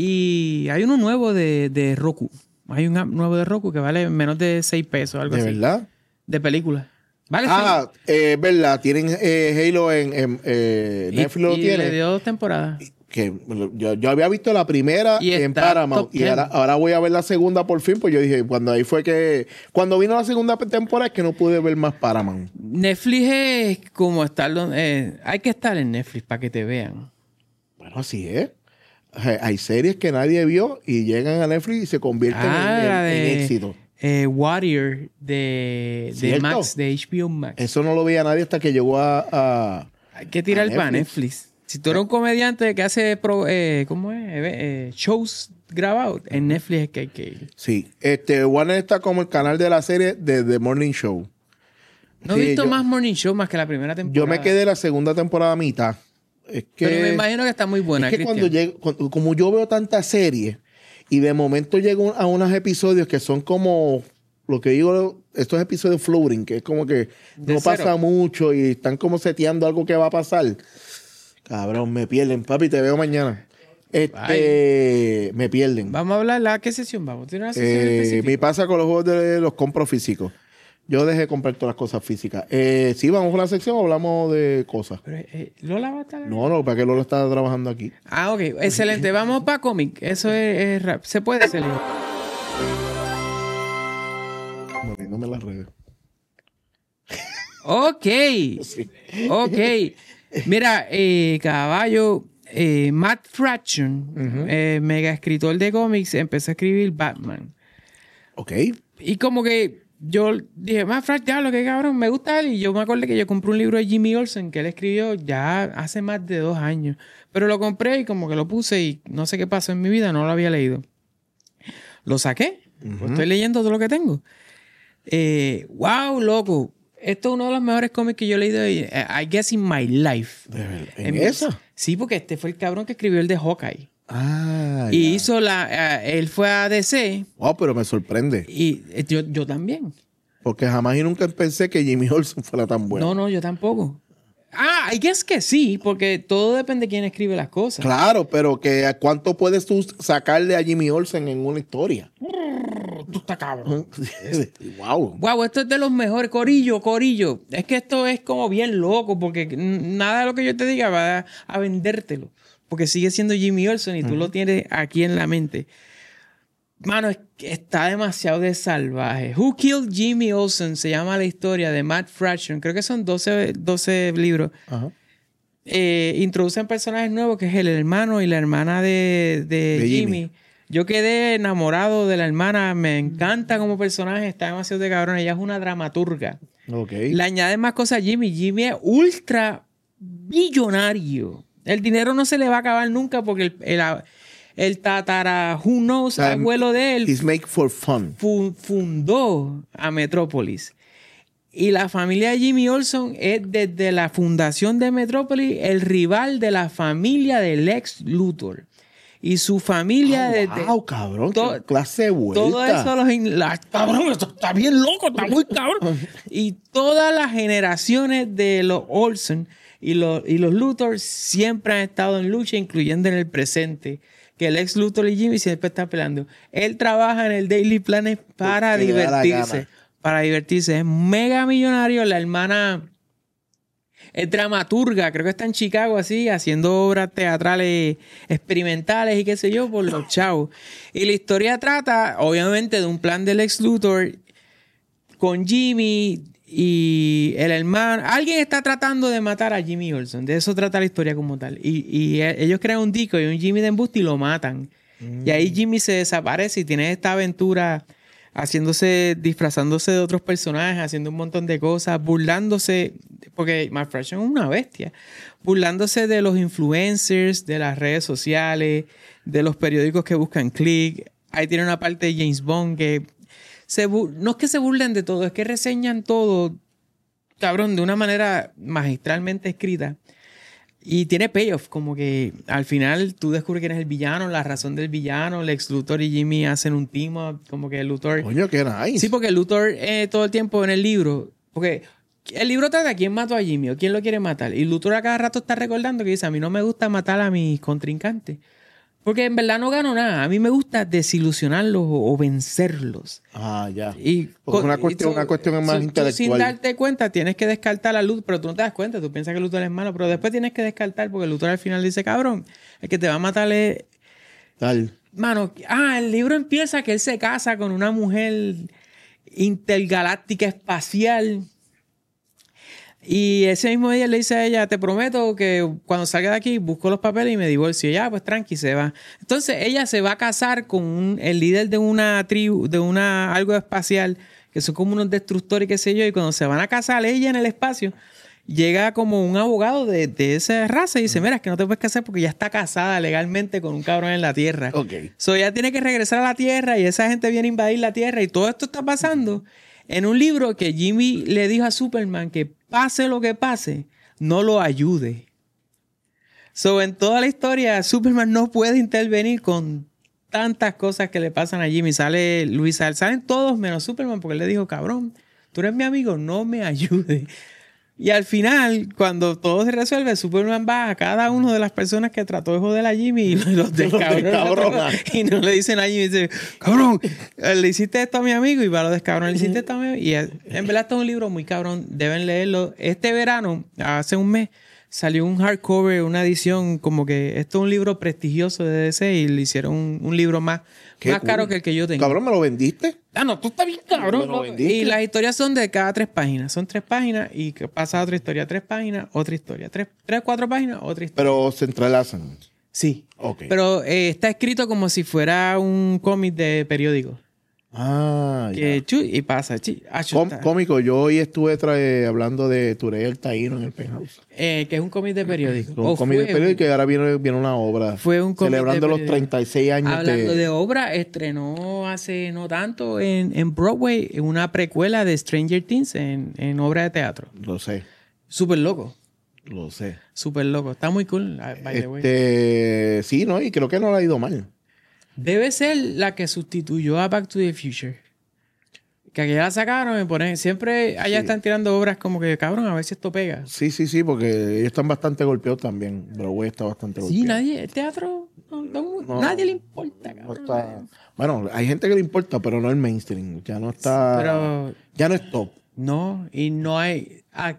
Y hay uno nuevo de, de Roku. Hay un app nuevo de Roku que vale menos de seis pesos, algo ¿De así. verdad? De película. Vale, Ah, eh, es verdad. Tienen eh, Halo en, en eh, sí. Netflix. lo y, y tiene. le dio dos temporadas. Que yo, yo había visto la primera Y en está Paramount. top Y ten. ahora, ahora voy a ver la segunda por fin. Pues yo dije, cuando ahí fue que. Cuando vino la segunda temporada es que no pude ver más Paramount. Netflix es como estar donde... eh, hay que estar en Netflix para que te vean. Bueno, así es. Eh, Hay series que nadie vio y llegan a Netflix y se convierten Ah, en, la en- en de éxito. eh, Warrior de, de ¿Cierto? Max, de H B O Max. Eso no lo veía nadie hasta que llegó a. a- Hay que tirar a para Netflix. Netflix. Si tú eres un comediante que hace pro- eh, ¿cómo es? Eh, eh, shows grabados, en Netflix es que hay que ir. Sí. Este, Warner está como el canal de la serie de The Morning Show. No he Sí, visto yo- más Morning Show más que la primera temporada. Yo me quedé la segunda temporada a mitad. Es que, Pero me imagino que está muy buena, es que Cristian. cuando llego, cuando- como yo veo tantas series y de momento llego a unos episodios que son como lo que digo, estos episodios floating, que es como que De no cero. pasa mucho y están como seteando algo que va a pasar. Cabrón, me pierden. Papi, te veo mañana. Este, me pierden. Vamos a hablar, ¿a qué sesión vamos? ¿Tiene una sesión Eh, específica? mi pasa con los juegos de los compro físicos. Yo dejé de comprar todas las cosas físicas. Eh, sí, vamos con la sección o hablamos de cosas. Pero, eh, ¿Lola va a estar? No, no, para que Lola está trabajando aquí. Ah, ok. Excelente. Vamos para cómic. Eso es, es rap. Se puede hacer. Moviéndome las redes. Ok. Ok. Mira, eh, caballo, eh, Matt Fraction, eh, mega escritor de cómics, empezó a escribir Batman. Ok. Y como que yo dije, Matt Fraction, ya lo que cabrón, me gusta él. Y yo me acordé que yo compré un libro de Jimmy Olsen que él escribió ya hace más de dos años. Pero lo compré y como que lo puse y no sé qué pasó en mi vida, no lo había leído. Lo saqué. Pues estoy leyendo todo lo que tengo. Eh, wow, loco. Esto es uno de los mejores cómics que yo he leído, eh, I guess, in my life. ¿De verdad? ¿En mi- esa? Sí, porque este fue el cabrón que escribió el de Hawkeye. Ah, Y ya. hizo la... eh, él fue a D C Wow, pero me sorprende. y eh, yo, yo también. Porque jamás y nunca pensé que Jimmy Olsen fuera tan bueno. No, no, yo tampoco. Ah, I guess que sí, porque todo depende de quién escribe las cosas. Claro, pero que ¿cuánto puedes tú sacarle a Jimmy Olsen en una historia? Tú estás cabrón. Wow. Wow, esto es de los mejores. Corillo, corillo. Es que esto es como bien loco, porque n- nada de lo que yo te diga va a, a vendértelo. Porque sigue siendo Jimmy Olsen y tú lo tienes aquí en la mente. Mano, es que está demasiado de salvaje. Who Killed Jimmy Olsen se llama la historia de Matt Fraction. Creo que son doce, doce libros. Ajá. Eh, introducen personajes nuevos, que es el hermano y la hermana de, de De Jimmy. Jimmy. Yo quedé enamorado de la hermana. Me encanta como personaje. Está demasiado de cabrón. Ella es una dramaturga. Ok. Le añaden más cosas a Jimmy. Jimmy es ultra billonario. El dinero no se le va a acabar nunca porque el, el, el tatara, who knows, Um, abuelo de él It's make for fun. fu- fundó a Metrópolis. Y la familia de Jimmy Olsen es desde la fundación de Metrópolis el rival de la familia del Lex Luthor. Y su familia desde... Wow, cabrón. to- Qué clase de vuelta. Todo eso los in- la- cabrón, esto está bien loco, está muy cabrón. Y todas las generaciones de los Olsen y los, y los Luthor siempre han estado en lucha, incluyendo en el presente. Que el ex Luthor y Jimmy siempre están peleando. Él trabaja en el Daily Planet para Porque le da la divertirse. gana. Para divertirse. Es mega millonario. La hermana es dramaturga, creo que está en Chicago así, haciendo obras teatrales experimentales y qué sé yo, por los chavos. Y la historia trata, obviamente, de un plan del ex Luthor con Jimmy y el hermano. Alguien está tratando de matar a Jimmy Olsen. De eso trata la historia como tal. Y, y e- ellos crean un disco y un Jimmy de embuste y lo matan. Y ahí Jimmy se desaparece y tiene esta aventura haciéndose, disfrazándose de otros personajes, haciendo un montón de cosas, burlándose, porque Matt Fraction es una bestia, burlándose de los influencers, de las redes sociales, de los periódicos que buscan click. Ahí tiene una parte de James Bond que se bu- no es que se burlen de todo, es que reseñan todo, cabrón, de una manera magistralmente escrita. Y tiene payoff, como que al final tú descubres quién es el villano, la razón del villano. Lex Luthor y Jimmy hacen un team up, como que Luthor... Coño, qué nice. Sí, porque Luthor eh, todo el tiempo en el libro... Porque el libro trata de quién mató a Jimmy o quién lo quiere matar. Y Luthor a cada rato está recordando que dice, a mí no me gusta matar a mis contrincantes. Porque en verdad no gano nada. A mí me gusta desilusionarlos o, o vencerlos. Ah, ya. Y Porque co- una y cuestión- tú- una cuestión es más tú- tú intelectual. sin darte cuenta tienes que descartar a Luthor, pero tú no te das cuenta, tú piensas que Luthor es malo, pero después tienes que descartar porque Luthor al final dice, cabrón, el que te va a matar es... Tal. Mano, ah, el libro empieza que él se casa con una mujer intergaláctica espacial. Y ese mismo día le dice a ella, te prometo que cuando salga de aquí busco los papeles y me divorcio. Ya, pues tranqui, se va. Entonces ella se va a casar con un- el líder de una tribu, de una algo espacial, que son como unos destructores y qué sé yo. Y cuando se van a casar ella en el espacio, llega como un abogado de, de esa raza y dice, mira, es que no te puedes casar porque ya está casada legalmente con un cabrón en la Tierra. Ok. So ella tiene que regresar a la Tierra y esa gente viene a invadir la Tierra y todo esto está pasando en un libro que Jimmy le dijo a Superman que pase lo que pase, no lo ayude. So, en toda la historia, Superman no puede intervenir con tantas cosas que le pasan a Jimmy. Sale Luis, salen todos menos Superman porque él le dijo, cabrón, tú eres mi amigo, no me ayude. Y al final, cuando todo se resuelve, Superman va a cada una de las personas que trató de joder a Jimmy y los descabrona. Y no le dicen a Jimmy, dice, cabrón, le hiciste esto a mi amigo y va a lo descabrón, le hiciste esto a mi amigo. Y en verdad este es un libro muy cabrón, deben leerlo. Este verano, hace un mes, salió un hardcover, una edición, como que esto es un libro prestigioso de D C y le hicieron un, un libro más, más cool. Caro que el que yo tengo. Cabrón, ¿me lo vendiste? Ah, no, tú estás bien cabrón. ¿No? Y las historias son de cada tres páginas. Son tres páginas y pasa otra historia. Tres páginas, otra historia. Tres, tres cuatro páginas, otra historia. Pero se entrelazan. Sí. Okay. Pero eh, está escrito como si fuera un cómic de periódico. Ah, que chu, y pasa. Chi, ah, Com cómico, yo hoy estuve trae, hablando de Turey el Taíno en el Penthouse. Eh, que es un cómic de periódico. Un cómic de periódico y ahora viene, viene una obra. Fue un cómic celebrando los treinta y seis años. Hablando de... de obra, estrenó hace no tanto en, en Broadway una precuela de Stranger Things en, en obra de teatro. Lo sé. Súper loco. Lo sé. Súper loco. Está muy cool. By the way. Este, sí, ¿no? Y creo que no le ha ido mal. Debe ser la que sustituyó a Back to the Future. Que aquí la sacaron y ponen... Siempre allá sí. Están tirando obras como que, cabrón, a ver si esto pega. Sí, sí, sí, porque ellos están bastante golpeados también. Broadway está bastante golpeado. Sí, nadie... El teatro... No, no, no, nadie le importa, cabrón. No está, bueno, hay gente que le importa, pero no el mainstream. Ya no está... Pero... Ya no es top. No, y no hay... Ah,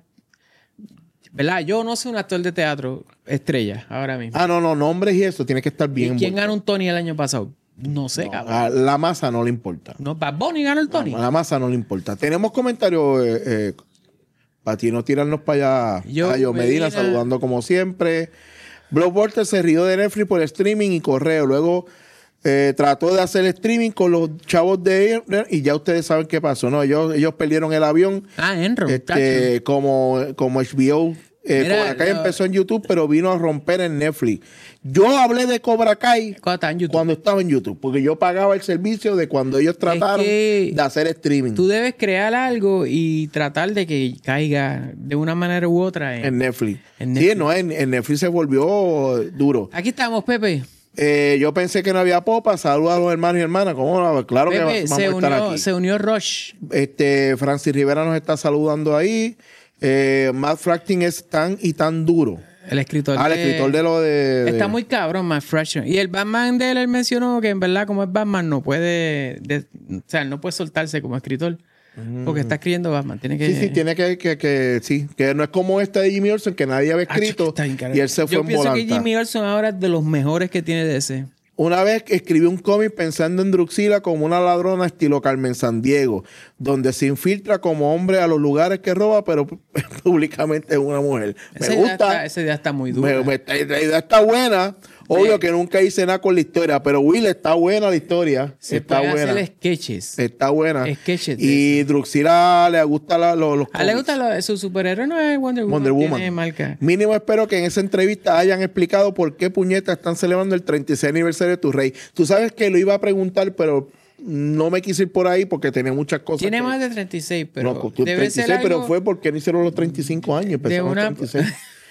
¿verdad? Yo no soy un actor de teatro estrella ahora mismo. Ah, no, no, nombres y eso, tiene que estar bien. ¿Y quién ganó un Tony el año pasado? No sé, no, cabrón. A la masa no le importa. No, Bad Bunny ganó el Tony. A la masa no le importa. Tenemos comentarios, eh, eh, para ti no tirarnos para allá. Yo, a Yo Medina, Medina, saludando como siempre. Blockbuster se rió de Netflix por streaming y correo. Luego eh, trató de hacer streaming con los chavos de y ya ustedes saben qué pasó, ¿no? Ellos, ellos perdieron el avión. Ah, Enro. Este, como, como H B O. Eh, Mira, Cobra Kai no. empezó en YouTube, pero vino a romper en Netflix. Yo hablé de Cobra Kai en cuando estaba en YouTube, porque yo pagaba el servicio de cuando ellos trataron es que de hacer streaming. Tú debes crear algo y tratar de que caiga de una manera u otra en, en, Netflix. en Netflix. Sí, no, en, en Netflix se volvió duro. Aquí estamos, Pepe. Eh, yo pensé que no había popa. Saludos a los hermanos y hermanas. ¿Cómo no? Claro Pepe, que vamos se a estar unió, aquí. Se unió Rush. Este, Francis Rivera nos está saludando ahí. Eh, Matt Fraction es tan y tan duro. El escritor. Ah, el de... escritor de lo de... Está de... muy cabrón, Matt Fraction. Y el Batman de él, él mencionó que en verdad como es Batman no puede... De... O sea, no puede soltarse como escritor. Mm. Porque está escribiendo Batman. Tiene que... Sí, sí, tiene que, que, que... Sí, que no es como este de Jimmy Olsen que nadie había escrito ah, y él se fue Yo en pienso volanta. que Jimmy Olsen ahora es de los mejores que tiene D C. Una vez escribí un cómic pensando en Druxila como una ladrona estilo Carmen Sandiego, donde se infiltra como hombre a los lugares que roba, pero públicamente es una mujer. Me esa gusta. Idea está, esa idea está muy dura. Me, me, la idea está buena. Obvio sí. que nunca hice nada con la historia, pero Will, está buena la historia. Se está puede buena. hacer sketches. Está buena. Sketches y Druxila le gusta la, los, los A le gusta lo, su superhéroe no es Wonder Woman. Wonder Woman. Tiene marca. Mínimo espero que en esa entrevista hayan explicado por qué puñetas están celebrando el treinta y seis aniversario de tu rey. Tú sabes que lo iba a preguntar, pero no me quise ir por ahí porque tenía muchas cosas. Tiene que... más de treinta y seis, pero no, debe treinta y seis, ser algo... pero fue porque no hicieron los treinta y cinco años. De una... los treinta y seis.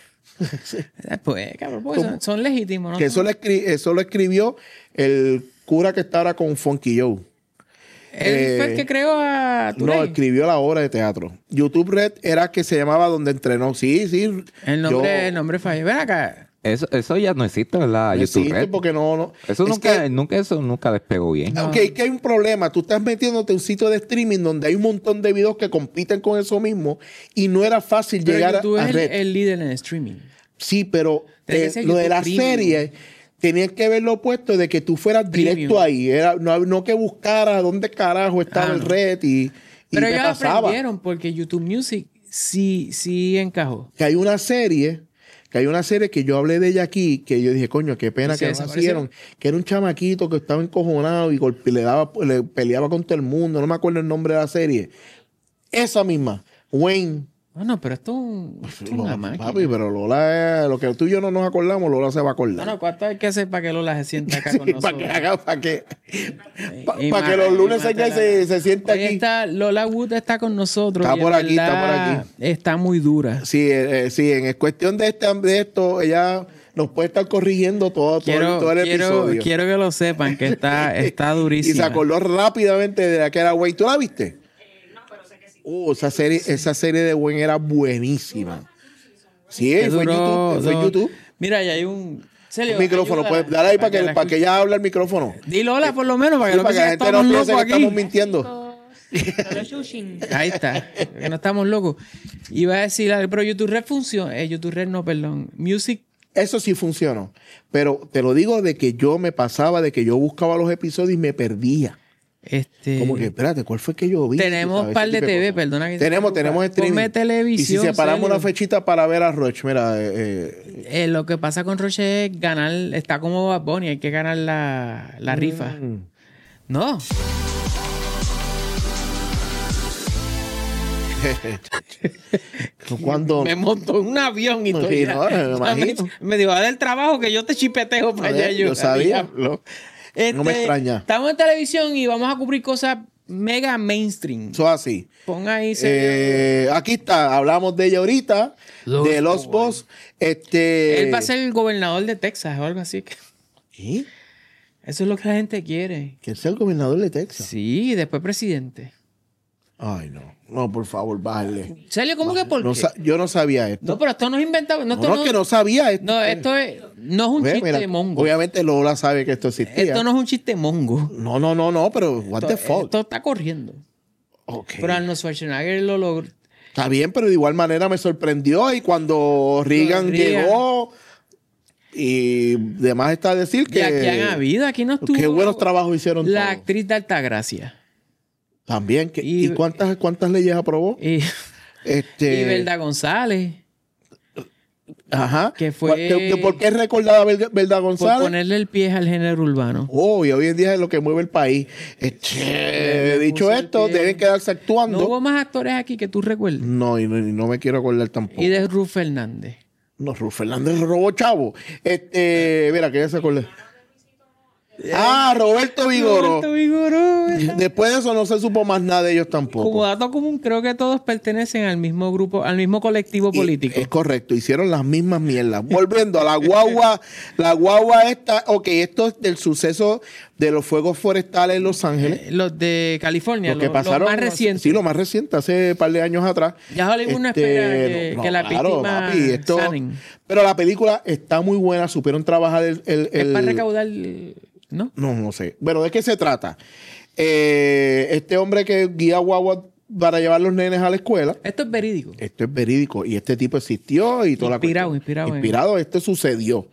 Sí. Pues, cabrón, pues son, son legítimos, ¿no? Que eso lo, escri eso lo escribió el cura que está ahora con Funky Joe. Él eh, fue el que creó a Turey. No, escribió la obra de teatro. YouTube Red era que se llamaba donde entrenó. Sí, sí. El nombre, yo... el nombre falló. Ven acá. Eso, eso ya no existe, ¿verdad? No YouTube existe Red. porque no, no. Eso es nunca, que, nunca, eso nunca despegó bien. No. Ok, que hay un problema. Tú estás metiéndote en un sitio de streaming donde hay un montón de videos que compiten con eso mismo y no era fácil pero llegar YouTube a, a es Red. El, el líder en el streaming. Sí, pero eh, lo de la premium. serie tenías que ver lo opuesto de que tú fueras premium. Directo ahí. Era, no, no que buscara dónde carajo estaba ah, el red y, y pero te ellos pasaba. Aprendieron porque YouTube Music sí, sí encajó. Que hay una serie, que hay una serie que yo hablé de ella aquí, que yo dije, coño, qué pena que no hicieron. Que era un chamaquito que estaba encojonado y golpe, le daba, le peleaba con todo el mundo. No me acuerdo el nombre de la serie. Esa misma, Wayne. Bueno, pero esto es, un, esto es una máquina. Papi, pero Lola, es, lo que tú y yo no nos acordamos, Lola se va a acordar. Bueno, ¿cuánto hay que hacer para que Lola se sienta acá Sí, con nosotros? para que haga, para que, pa- Y pa' más- que los lunes y se, más te se, la- se sienta Hoy aquí. está, Lola Wood está con nosotros. Está y por en aquí, está verdad por aquí. Está muy dura. Sí, eh, eh, sí, en cuestión de, este, de esto, ella nos puede estar corrigiendo todo, todo, Quiero, el, todo el quiero, episodio. quiero que lo sepan, que está, está durísima. Y se acordó rápidamente de la que era Wayne. ¿Tú la viste? Uh, esa serie, esa serie de Wayne era buenísima. Sí, Que fue en duró- YouTube. Fue en duró- YouTube. Mira, ya hay un... Celio, Un micrófono, ayúdala, pues, dale ahí para que, la para que ella hable al micrófono. escuche. Di Lola por lo menos, para que Sí, no para que la piensen gente no estamos piense que locos aquí. estamos mintiendo. Solo Shushin. Ahí está, que no estamos locos. Iba a decir, algo, pero YouTube Red funciona. Eh, YouTube Red no, perdón. Music. Eso sí funcionó. Pero te lo digo de que yo me pasaba, de que yo buscaba los episodios y me perdía. Este, Como que, espérate, ¿cuál fue que yo vi? tenemos ¿Sabes? par Ese de tipo T V, cosas. perdona que te Tenemos, interrumpa. tenemos streaming. Ponme televisión, Y si separamos serio. una fechita para ver a Roach, mira, eh, eh, Eh, lo que pasa con Roche es ganar, está como Bad Bunny, hay que ganar la, la rifa. Mm. No. cuando Me montó en un avión y No, todo. sí, ya. no, me Ya imagino. Me, me dijo, haz el trabajo que yo te chipeteo para Joder, allá. yo sabía. diablo. Este, No me extraña. Estamos en televisión y vamos a cubrir cosas mega mainstream. eso así. Pon ahí. Eh, aquí está, hablamos de ella ahorita, Los de los Boys. Boss. Este, Él va a ser el gobernador de Texas o algo así. ¿Qué? Eso es lo que la gente quiere. ¿Que sea el gobernador de Texas? Sí, y después presidente. Ay, no. No, por favor, bájale. ¿Serio? ¿Cómo que por No qué? sa- yo no sabía esto. No, pero esto no es inventado. No, No, esto no, no, que no sabía esto. no, esto es, no es un Ve, chiste mira, mongo. Obviamente Lola sabe que esto existía. Esto no es un chiste mongo. No, no, no, no, pero what the Esto, fuck. esto está corriendo. Ok. Pero Arnold Schwarzenegger lo logró. Está bien, pero de igual manera me sorprendió y cuando Reagan, Reagan. llegó y demás está a decir que Y aquí han habido, aquí no estuvo. qué buenos trabajos hicieron La todos. actriz de Altagracia. También. Que, Y- ¿Y, cuántas, cuántas leyes aprobó? Y, Este, y Belda González. Ajá. que fue- ¿Que- que ¿Por qué es recordada Belda, Belda Por González? ponerle el pie al género urbano. Oh, y hoy en día es lo que mueve el país. Este, Le dicho puso el esto, pie. deben quedarse actuando. No hubo más actores aquí que tú recuerdes. No, y no, y no me quiero acordar tampoco. Y de Ruth Fernández. No, Ruth Fernández robó chavo. Este, mira, que ya se acordé. Ah, Roberto Vigoró. Roberto Vigoró. Después de eso no se supo más nada de ellos tampoco. Como dato común, creo que todos pertenecen al mismo grupo, al mismo colectivo Y- político. Es correcto, hicieron las mismas mierdas. Volviendo a la guagua, la guagua esta, ok, esto es del suceso de los fuegos forestales en Los Ángeles. Eh, Los de California, Lo que los, pasaron los más recientes. Sí, lo más reciente, hace un par de años atrás. Ya Hollywood no espera que- que las víctimas esto- sanen. Pero la película está muy buena, supieron trabajar el... el- Es el- para recaudar, ¿no? No, no sé. Bueno, ¿de qué se trata? Eh, este hombre que guía guagua para llevar los nenes a la escuela. Esto es verídico. Esto es verídico. Y este tipo existió y toda Inspirado, la inspirado en- Inspirado, esto sucedió.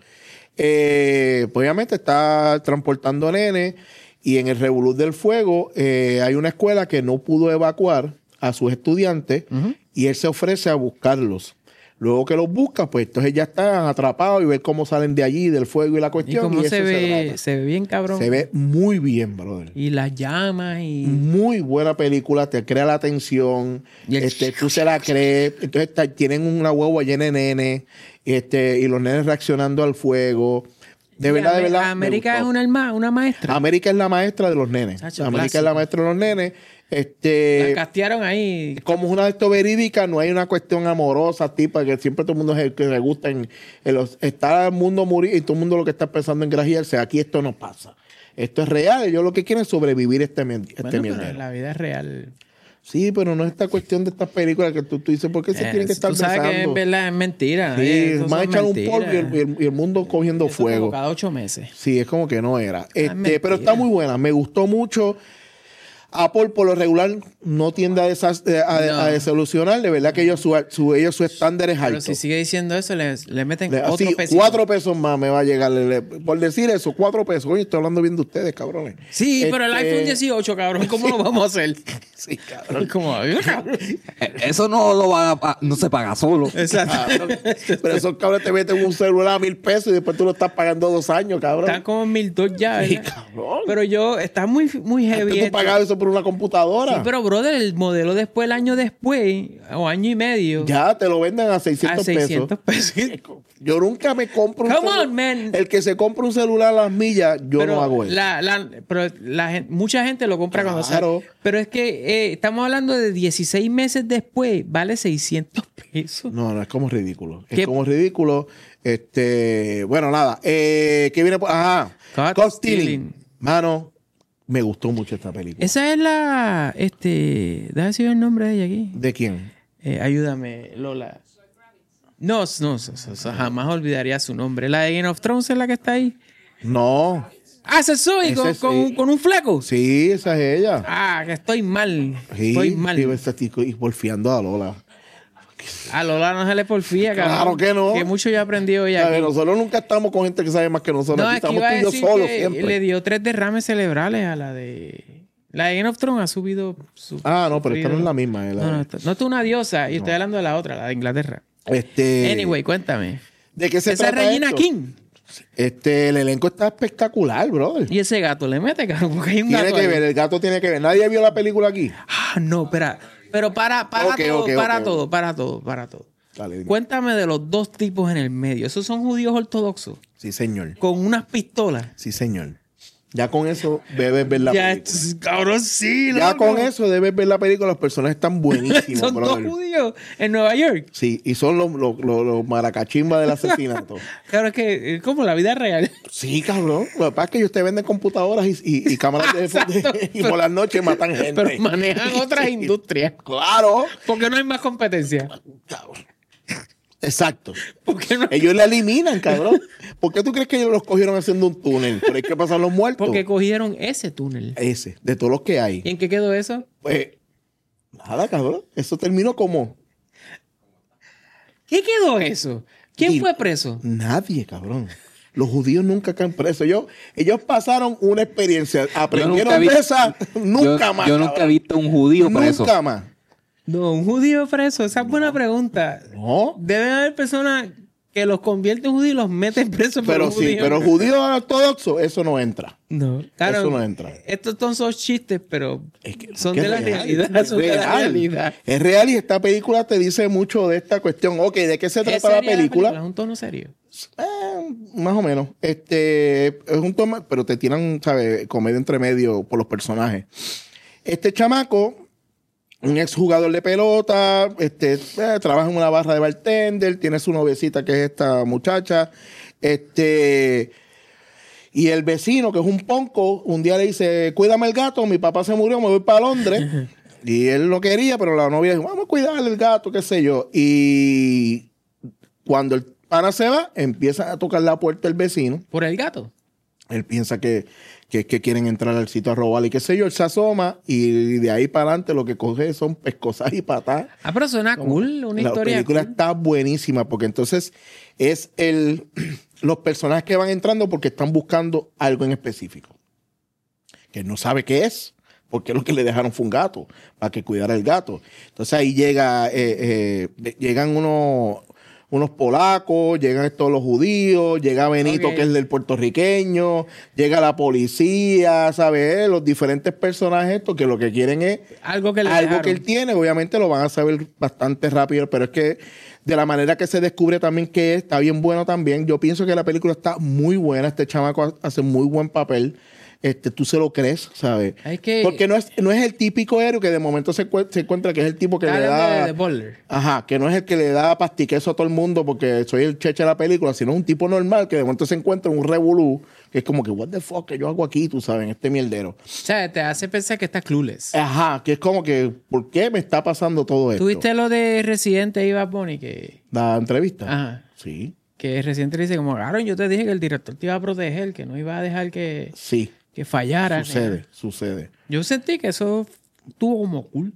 Eh, pues obviamente está transportando nenes y en el revolú del fuego eh, hay una escuela que no pudo evacuar a sus estudiantes y él se ofrece a buscarlos. Luego que los busca, pues entonces ya están atrapados y ver cómo salen de allí, del fuego y la Y cuestión. cómo y se eso se ve, trata. se ve bien cabrón. Se ve muy bien, brother. Y las llamas y... Muy buena película, te crea la tensión, Y el- este, tú se la crees, entonces está- tienen una huevo llena de nenes, este, y los nenes reaccionando al fuego. De Y verdad, de Am- verdad. me América es gustó. una, alma- una maestra. América es la maestra de los nenes. Chacho, América clásico. es la maestra de los nenes. La Este, castearon ahí. como es una de esto verídica, no hay una cuestión amorosa, tipa, que siempre todo el mundo es el que le gusta. En, en los, está el mundo morir y todo el mundo lo que está pensando en grajearse. Aquí esto no pasa. Esto es real. Ellos lo que quieren es sobrevivir este, mier- este Bueno, pero mierdero. la vida es real. Sí, pero no es esta cuestión de estas películas que tú, tú dices, ¿por qué se Eh, tienen que estar tú sabes que es besando? verdad, es mentira. Sí, eh, eso más son echan un mentiras. polvo y el, y el- y el mundo cogiendo Eso como fuego. cada ocho meses. Sí, es como que no era. Este, mentira. pero está muy buena, me gustó mucho. Apple por lo regular no tiende a, desas- a, No. a desolucionar, de verdad que ellos su, su- ellos su estándar es Pero alto. si sigue diciendo eso, le, le meten Le- otro así, pesito. cuatro pesos más me va a llegar. le- le- por decir eso, cuatro pesos. Oye, estoy hablando bien de ustedes, cabrones. Sí, pero el Este, iPhone dieciocho, cabrón, ¿cómo lo vamos a hacer? Sí, cabrón. ¿Cómo? Cabrón. Eh, Eso no lo va a pa- no se paga solo. Exacto. Cabrón. Pero esos cabrones te meten un celular a mil pesos y después tú lo estás pagando dos años, cabrón. Están como en mil dos ya, Sí, ¿verdad? cabrón. Pero yo, está muy, muy heavy. Antes tú esto. pagabas eso por comprar una computadora. Sí, pero brother, el modelo después, el año después, o año y medio. Ya te lo venden a seiscientos, a seiscientos pesos. Yo nunca me compro un Come celular. on, man. El que se compra un celular a las millas, yo pero no hago eso. La, la, pero la gente, mucha gente lo compra cuando Claro. sale. Pero es que eh, estamos hablando de dieciséis meses después, vale seiscientos pesos. No, no, es como ridículo. Es ¿Qué? como ridículo. Este, bueno, nada. Eh, ¿Qué viene por? Ajá. Caught Caught stealing. Stealing. Mano, me gustó mucho esta película. Esa es la. Este. Déjame decir el nombre de ella aquí. ¿De quién? Eh, ayúdame, Lola. No, no, eso- eso- eso jamás olvidaría su nombre. La de Game of Thrones es la que está ahí. No. Ah, ese soy, Ese con, es- con, eh, con un flaco. Sí, esa es ella. Ah, que estoy mal. Sí, Estoy mal. sí, esa tico- y porfiando a Lola. A Lola no se le porfía, cabrón. Claro que no. Que mucho yo he aprendido hoy A ver, aquí. nosotros nunca estamos con gente que sabe más que nosotros. No, Aquí es que estamos iba tú a y yo decir solos que siempre. le dio tres derrames cerebrales a la de... La de Game of Thrones ha subido... Su, Ah, no, pero esta no es sufrido. la misma. es la- No, no, esta- no, esta es una diosa. Y estoy hablando de la otra, la de Inglaterra. Este, Anyway, cuéntame. ¿de qué se Esa es trata Regina esto? King. Este, el elenco está espectacular, brother. Y ese gato le mete, cabrón, porque hay un Tiene gato que ahí. ver, el gato tiene que ver. ¿Nadie vio la película aquí? Ah, no, espera. Pero para, para Ok, todo, ok, para ok. todo, para todo, para todo. Dale, dime. Cuéntame de los dos tipos en el medio. Esos son judíos ortodoxos Sí, señor. con unas pistolas. Sí, señor. Ya con eso debes ver la Ya, película. estos- cabrón, sí, Ya loco. con eso debes ver la película. Los personajes están buenísimos, Son dos brother. judíos en Nueva York. Sí, y son los, los, los, los maracachimbas del asesinato. Claro, es que es como la vida real. Sí, cabrón. Lo que pasa es que ellos te venden computadoras y, y, y cámaras de, Exacto. de- y por las noches matan gente. Pero manejan otras Sí. industrias. Claro. Porque no hay más competencia. Cabrón. Exacto. Porque, no- Ellos la eliminan, cabrón. ¿Por qué tú crees que ellos los cogieron haciendo un túnel? Por ahí que pasan los muertos. porque cogieron ese túnel. Ese, de todos los que hay. ¿Y en qué quedó eso? Pues, nada, cabrón. Eso terminó como ¿Qué quedó eso? ¿Quién Y- fue preso? nadie, cabrón. Los judíos nunca caen presos. Ellos, ellos pasaron una experiencia. Aprendieron vi- de esa. Nunca yo, más. Yo nunca he cabrón. visto un judío preso. Nunca más. No, un judío preso. Esa es buena pregunta. No. Deben haber personas que los convierten en judíos y los meten presos por Pero un sí, judío. pero judío ortodoxo, eso no entra. No, claro, Eso no entra. Estos son, son chistes, pero Es que- son que de es la real, realidad. es Son de la real. realidad. Es real y esta película te dice mucho de esta cuestión. Ok, ¿de qué se ¿Es trata la seria película? ¿Es un tono serio? Eh, más o menos. Este es un toma, pero te tiran, ¿sabes? Comedia entre medio por los personajes. Este chamaco, un exjugador de pelota, este, eh, trabaja en una barra de bartender, tiene su noviecita que es esta muchacha. Este. Y el vecino, que es un ponco, un día le dice: cuídame el gato, mi papá se murió, me voy para Londres. Y él lo quería, pero la novia dijo: vamos a cuidarle el gato, qué sé yo. Y cuando el pana se va, empieza a tocar la puerta el vecino. ¿Por el gato? Él piensa que, que, que quieren entrar al sitio a robar y qué sé yo. Él se asoma y de ahí para adelante lo que coge son pescosas y patadas. Ah, pero suena cool, una La historia. película cool. está buenísima porque entonces es el los personajes que van entrando porque están buscando algo en específico. Que él no sabe qué es, porque lo que le dejaron fue un gato, para que cuidara el gato. Entonces ahí llega, eh, eh, llegan unos, unos polacos, llegan todos los judíos, llega Benito, Ok. que es del puertorriqueño, llega la policía, ¿sabes? Los diferentes personajes estos que lo que quieren es Algo que le algo dejaron. que él tiene, obviamente lo van a saber bastante rápido, pero es que de la manera que se descubre también que está bien bueno también. Yo pienso que la película está muy buena, este chamaco ha- hace muy buen papel. Este, tú se lo crees, ¿sabes? Es que- Porque no es, no es el típico héroe que de momento se, cue- se encuentra que es el tipo que Está le hablando da... de, de Butler. Ajá, que no es el que le da pastiqueso a todo el mundo porque soy el cheche de la película, sino un tipo normal que de momento se encuentra en un revolú, que es como que, what the fuck, que yo hago aquí, tú sabes, en este mierdero. O sea, te hace pensar que está clueless. Ajá, que es como que, ¿por qué me está pasando todo esto? ¿Tuviste lo de Residente Eva Bonnie? Que, ¿La entrevista? ajá, Sí, que Residente le dice como, Aaron, yo te dije que el director te iba a proteger, que no iba a dejar que, sí, que fallara. sucede, sucede. Yo sentí que eso estuvo como cool.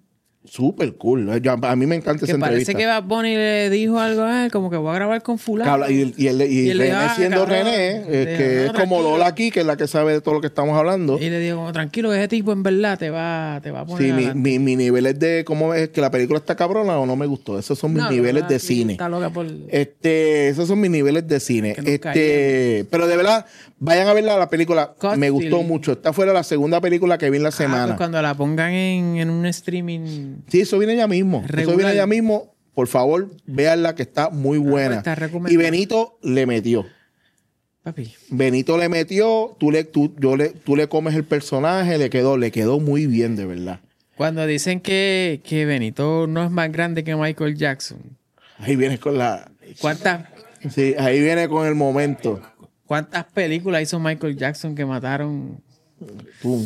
Súper cool. Yo- a mí me encanta Que esa parece entrevista. que Bad Bunny le dijo algo a él, como que voy a grabar con Que fulano. habla- y, y, el- y Y él le René dijo, ah, siendo cabrón, René, eh, le que dijo, es no, como tranquilo. Lola aquí, que es la que sabe de todo lo que estamos hablando. Y le dijo, como, tranquilo, ese tipo en verdad te va, te va a poner Sí, mi, adelante". mi, mi nivel es de cómo es que la película está cabrona o no me gustó. Esos son mis No, niveles Lola de aquí cine. Está loca por... Este, esos son mis niveles de cine. Que nos Este, pero de verdad, vayan a verla la película. Cut Me gustó feeling. mucho. Esta fue la segunda película que vi en la Ah, semana. pues cuando la pongan en, en un streaming... Sí, eso viene ya mismo. Eso Regular. viene ya mismo. Por favor, véanla que está muy buena. pues está recomendada. Y Benito le metió. Papi, Benito le metió, tú le, tú, yo le, tú le comes el personaje, le quedó, le quedó muy bien, de verdad. cuando dicen que, que Benito no es más grande que Michael Jackson, Ahí viene con la. ¿cuántas, Sí, ahí viene con el momento. cuántas películas hizo Michael Jackson que mataron? Pum.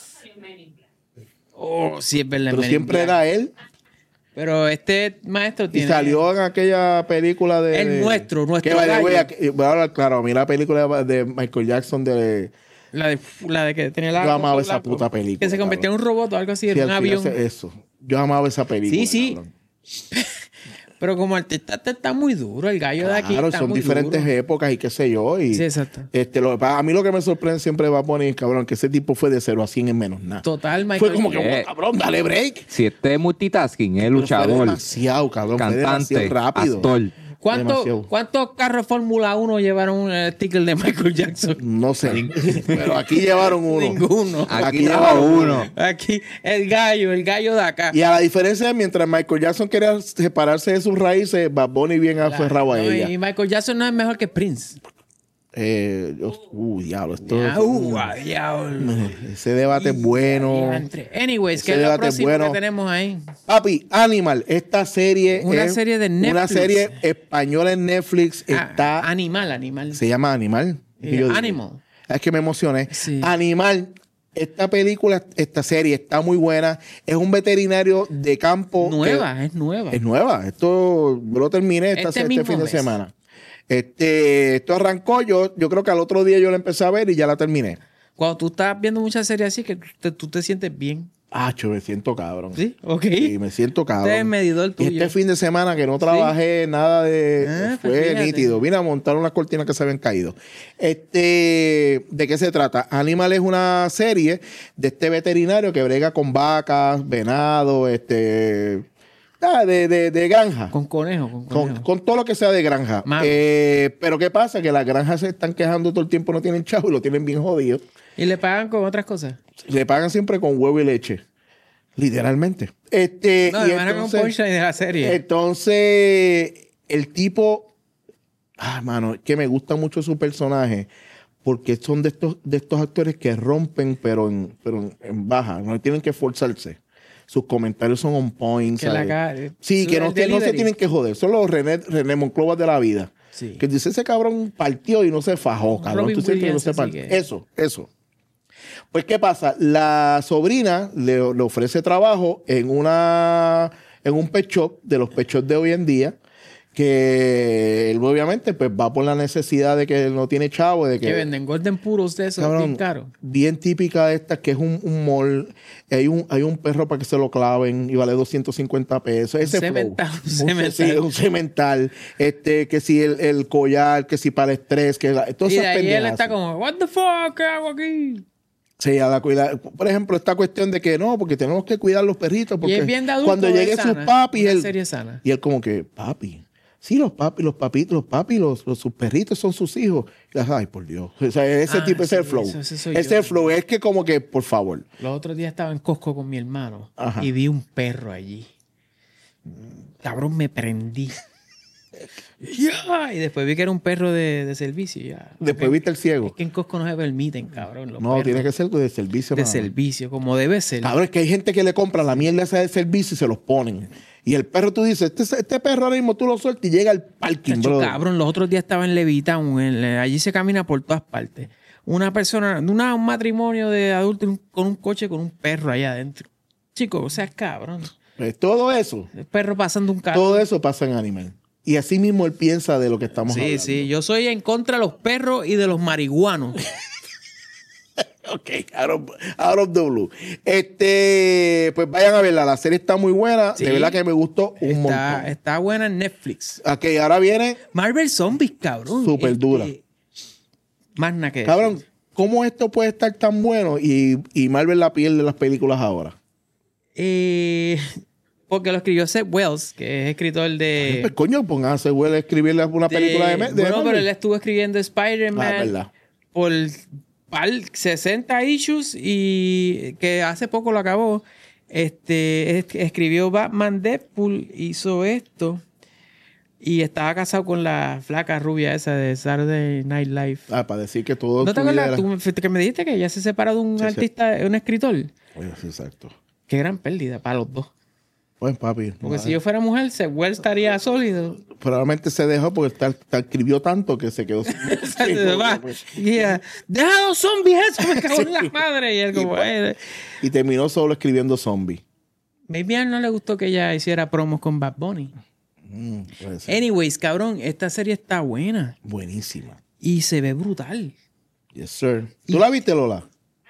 Oh, sí, es verdad. Pero Men in siempre Black. era él. Pero este maestro Y tiene... salió en aquella película de. El nuestro, nuestro Que, by the way, gallo. aquí- voy a hablar claro, a mí la película de Michael Jackson de. La de, la de que tenía la... Yo amaba la- esa puta película, Que se convirtió en un robot o algo así, Sí, en un al final avión. se- Eso. Yo amaba esa película. Sí, sí. cabrón. Pero como artista este está muy duro. El gallo de aquí Claro, está son muy diferentes duro. épocas y qué sé yo. Y, Sí, exacto. Este, lo, a mí lo que me sorprende siempre va a poner, cabrón, que ese tipo fue de cero a cien en menos nada. Total, Michael Fue como que, Eh. "Oh, cabrón, dale break. Si este es multitasking, es Pero fue luchador, demasiado, cabrón. Fue cantante, demasiado rápido. actor. ¿Cuánto- Demasiado. ¿Cuántos carros de Fórmula uno llevaron el sticker de Michael Jackson? No sé. Pero aquí llevaron uno. Ninguno. Aquí llevaron trajo uno. Aquí, el gallo, el gallo de acá. Y a la diferencia de mientras Michael Jackson quería separarse de sus raíces, Bad Bunny bien aferrado a No, ella. y Michael Jackson no es mejor que Prince. Eh, yo- uh, diablo, esto, Ya, uh, ah, diablo. ese debate es bueno. Diantre. Anyways, Ese ¿qué es lo debate es próximo bueno. que tenemos ahí? Papi, Animal, esta serie Una es serie de una Netflix. serie española en Netflix. Ah, Está, animal, animal. se llama Animal. Eh, Y yo digo, Animal. Es que me emocioné. Sí. Animal. Esta película, esta serie está muy buena. Es un veterinario de campo. que- Nueva, es nueva. Es nueva. Esto yo lo terminé esta, Este este, mismo fin de mes. semana. Este, esto arrancó, yo, yo creo que al otro día yo la empecé a ver y ya la terminé. Cuando tú estás viendo muchas series así, que tú te, tú te sientes bien. Ah, yo me siento cabrón. ¿Sí? Ok. Sí, me siento cabrón. Este es el medidor Y tuyo. este fin de semana que no trabajé nada de... Ah, fue pues fíjate. nítido. Vine a montar unas cortinas que se habían caído. Este, ¿de qué se trata? Animal es una serie de este veterinario que brega con vacas, venado, este... ah, de, de, de granja. Con conejo, con Con, conejo. con todo lo que sea de granja. Mano. Eh, pero ¿qué pasa? Que las granjas se están quejando todo el tiempo, no tienen chavo y lo tienen bien jodido. Y le pagan con otras cosas. Le pagan siempre con huevo y leche. Literalmente. Este, No, y me van a con entonces- punchline de la serie. Entonces, el tipo, ah, mano, que me gusta mucho su personaje, porque son de estos, de estos actores que rompen, pero en, pero en, en baja, no tienen que esforzarse. Sus comentarios son on point. Que ¿sabes? la ca- Sí, su- que no, el te- no se delivery. tienen que joder. Son los René, René Monclova de la vida. Sí. Que dice, ese cabrón partió y no se fajó, cabrón. Robin Tú sientes que no Williams, se así partió. que- Eso, eso. Pues, ¿qué pasa? La sobrina le, le ofrece trabajo en una en un pet shop, de los pet shops de hoy en día, que él obviamente pues va por la necesidad de que él no tiene chavo, de que... Que venden Golden Puros de esos, Cabrón, bien caro. bien típica de esta, que es un, un mall, hay un, hay un perro para que se lo claven y vale doscientos cincuenta pesos. Ese flow. cemental, un Un, cemental. sí, un cemental. Este, que si el, el collar, que si para el estrés, que la, todas Y de esas ahí él pendejadas. está como, what the fuck, ¿qué hago aquí? Sí, a la cuida- por ejemplo, esta cuestión de que no, porque tenemos que cuidar los perritos, Y porque es bien de adulto, cuando es lleguen sana, sus papis, una él, serie sana. y él como que, papi, sí, los papis, los papitos, los papis, los, los- sus perritos son sus hijos. Y las, ay, por Dios. O sea, ese Ah, tipo, ese es el sí, flow. eso- ese soy ese yo. es el flow, es que como que, por favor. Los otros días estaba en Costco con mi hermano Ajá. y vi un perro allí. Cabrón, me prendí. Ya, y después vi que era un perro de, de servicio. Ya. Después Ok. viste el ciego. Es que en Costco no se permiten, cabrón. Los No, perros tiene que ser de servicio. de mano. servicio, como debe ser. Cabrón, es que hay gente que le compra la mierda esa de servicio y se los ponen. Y el perro, tú dices, este, este perro ahora mismo tú lo sueltas y llega al parking, Chacho, bro. cabrón, los otros días estaba en Levitown, en- allí se camina por todas partes. Una persona, una, un matrimonio de adultos con un coche con un perro allá adentro. Chico, o sea, cabrón. Pues todo eso, El perro pasando un carro. todo eso pasa en Animal. Y así mismo él piensa de lo que estamos Sí, hablando. sí, yo soy en contra de los perros y de los marihuanos. Ok, out of, out of the blue. Este, pues vayan a verla. La serie está muy buena. Sí. De verdad que me gustó un Está, montón. está buena en Netflix. Ok, ahora viene. Marvel Zombies, cabrón. Súper dura. Más nada que Cabrón, decir. ¿cómo esto puede estar tan bueno y, y Marvel la pierde las películas ahora? Eh, porque lo escribió Seth Wells, que es escritor de... Pues coño, pónganse a escribirle una película de, de Bueno, pero Marvel. él estuvo escribiendo Ah, Spider-Man verdad. por par- sesenta issues y que hace poco lo acabó. Este, es- escribió Batman, Deadpool, hizo esto y estaba casado con la flaca rubia esa de Saturday Night Live. Ah, para decir que todo. ¿No te tu vida acuerdas? era- Tú que me dijiste que ella se separó de un Sí, sí. artista, un escritor. Oye, sí, exacto. Qué gran pérdida para los dos. Pues papi. Porque no, si yo fuera mujer, Seth Wells estaría sólido. probablemente se dejó porque está- está- escribió tanto que se quedó sin. Se va. Yeah. Deja los zombies eso, me cago en la madre. Y él como, eh. Y terminó solo escribiendo zombie. Maybe a él no le gustó que ella hiciera promos con Bad Bunny. Mm, puede ser. Anyways, cabrón, esta serie está buena Buenísima. y se ve brutal. Yes, sir. ¿Tú la viste, Lola?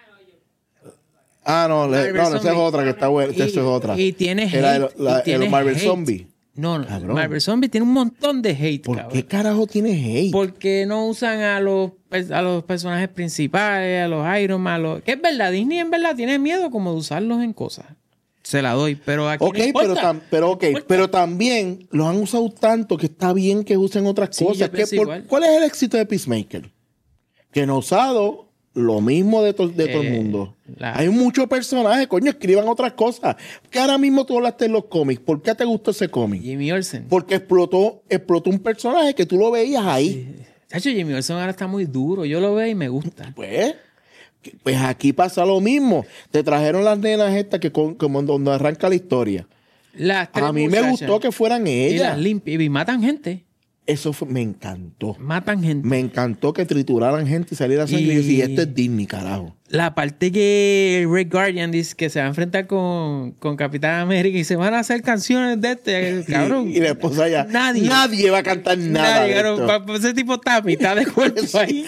Ah, no, le- Marvel no, no, esa es Zombie. otra que está buena. Esa es otra. Y tiene hate. Era el, la- y tiene el Marvel hate. Zombie. No, no. Cabrón. Marvel Zombie tiene un montón de hate, ¿Por cabrón. qué carajo tiene hate? Porque no usan a los, pers- a los personajes principales, a los Iron Man, a los... Que es verdad, Disney en verdad tiene miedo como de usarlos en cosas. Se la doy, pero aquí Ok, no importa. pero, tam- pero, ok, importa. pero también los han usado tanto que está bien que usen otras Sí, yo cosas. ¿Qué pienso por- igual. ¿Cuál es el éxito de Peacemaker? Que no ha usado lo mismo de, to- de todo el Eh, mundo. la- Hay muchos personajes, coño, escriban otras cosas. Que ahora mismo tú hablaste en los cómics. ¿Por qué te gustó ese cómic? Jimmy Olsen. Porque explotó, explotó un personaje que tú lo veías ahí. De hecho, Jimmy Olsen ahora está muy duro. Yo lo veo y me gusta. Pues, que- pues aquí pasa lo mismo. Te trajeron las nenas estas que con, como donde arranca la historia. Las tres A mí me muchachas. gustó que fueran Y ellas. las limpian. Y matan gente. Eso fue- me encantó. Matan gente. Me encantó que trituraran gente y saliera sangre. Y yo Y- decía, esto es Disney, carajo. La parte que Red Guardian dice que se va a enfrentar con, con Capitán América y se van a hacer canciones de este, cabrón. Y, y la esposa ya. Nadie. Nadie va a cantar nada. Nadie, de cabrón. esto. Pa- pa- ese tipo está a mitad de cuerpo ahí.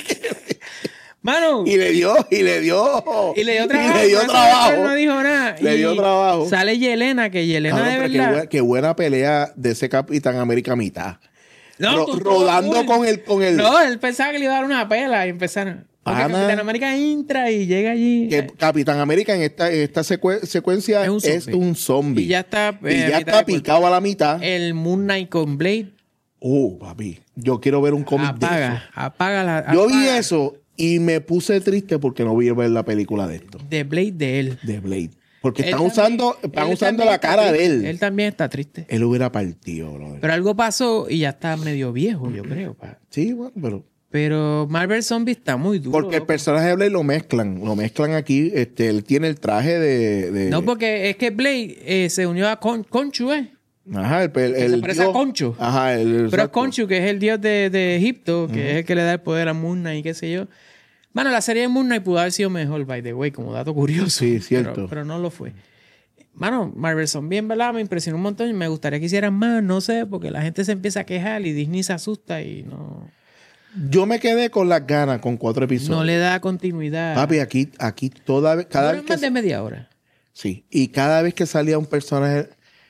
Mano. Y le dio, y le dio. Y le dio trabajo. Y le dio por eso trabajo. él no dijo nada. Le Y dio trabajo. Sale Yelena, que Yelena Cabrón, de pero qué, verdad. buena, qué buena pelea de ese Capitán América a mitad. No, Ro- tú- tú- rodando tú- con el, con el. No, él pensaba que le iba a dar una pela y empezaron. Porque Pana. Capitán América entra y llega allí. Que Capitán América en esta, en esta secue- secuencia Es un es zombie. un zombie. Y ya está, Y eh, ya a mitad está de cuerpo. picado a la mitad. El Moon Knight con Blade. Oh, papi. Yo quiero ver un cómic de eso. Apaga, apaga la. Yo vi apaga eso y me puse triste porque no vi ver la película de esto, De Blade de él. de Blade. Porque Él están también- usando, están él usando también la está cara de triste. él. Él también está triste. Él hubiera partido, brother. Pero algo pasó y ya está medio viejo, yo creo. pa. Sí, bueno, pero. Pero Marvel Zombie está muy duro. Porque el loco. personaje de Blade lo mezclan. Lo mezclan aquí. Este, él tiene el traje de. de- No, porque es que Blade eh, se unió a Con Conchu, ¿eh? Ajá, el, el, se el parece a Concho. Ajá, el, Pero es exacto. Conchu, que es el dios de, de Egipto, que es el que le da el poder a Moon Knight y qué sé yo. Bueno, la serie de Moon Knight pudo haber sido mejor, by the way, como dato curioso. Sí, cierto. Pero, pero no lo fue. Mano, Marvel Zombie, en verdad, me impresionó un montón y me gustaría que hicieran más, no sé, porque la gente se empieza a quejar y Disney se asusta y no, Yo me quedé con las ganas con cuatro episodios. no le da continuidad. Papi, aquí, aquí toda vez, cada Dura vez que más de media hora. sí, y cada vez que salía un personaje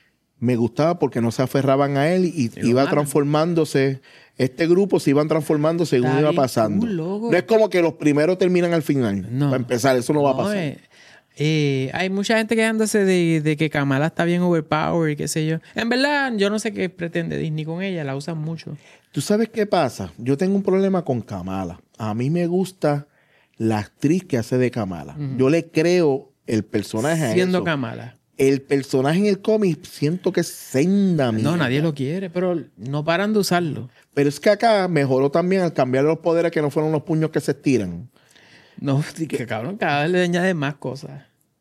me gustaba porque no se aferraban a él y lo iba matan. transformándose. Este grupo se iban transformando según Está iba bien pasando. cool, loco. No es como que los primeros terminan al final. No. Para empezar, eso no va a No, pasar. eh, eh, hay mucha gente quejándose de, de que Kamala está bien overpowered y qué sé yo. En verdad, yo no sé qué pretende Disney con ella, la usan mucho. ¿Tú sabes qué pasa? Yo tengo un problema con Kamala. A mí me gusta la actriz que hace de Kamala. Yo le creo el personaje a Siendo eso. Kamala. El personaje en el cómic siento que es senda No, mierda. nadie lo quiere, pero no paran de usarlo. Pero es que acá mejoró también al cambiar los poderes que no fueron los puños que se estiran. No, que cabrón, cada vez le añaden más cosas.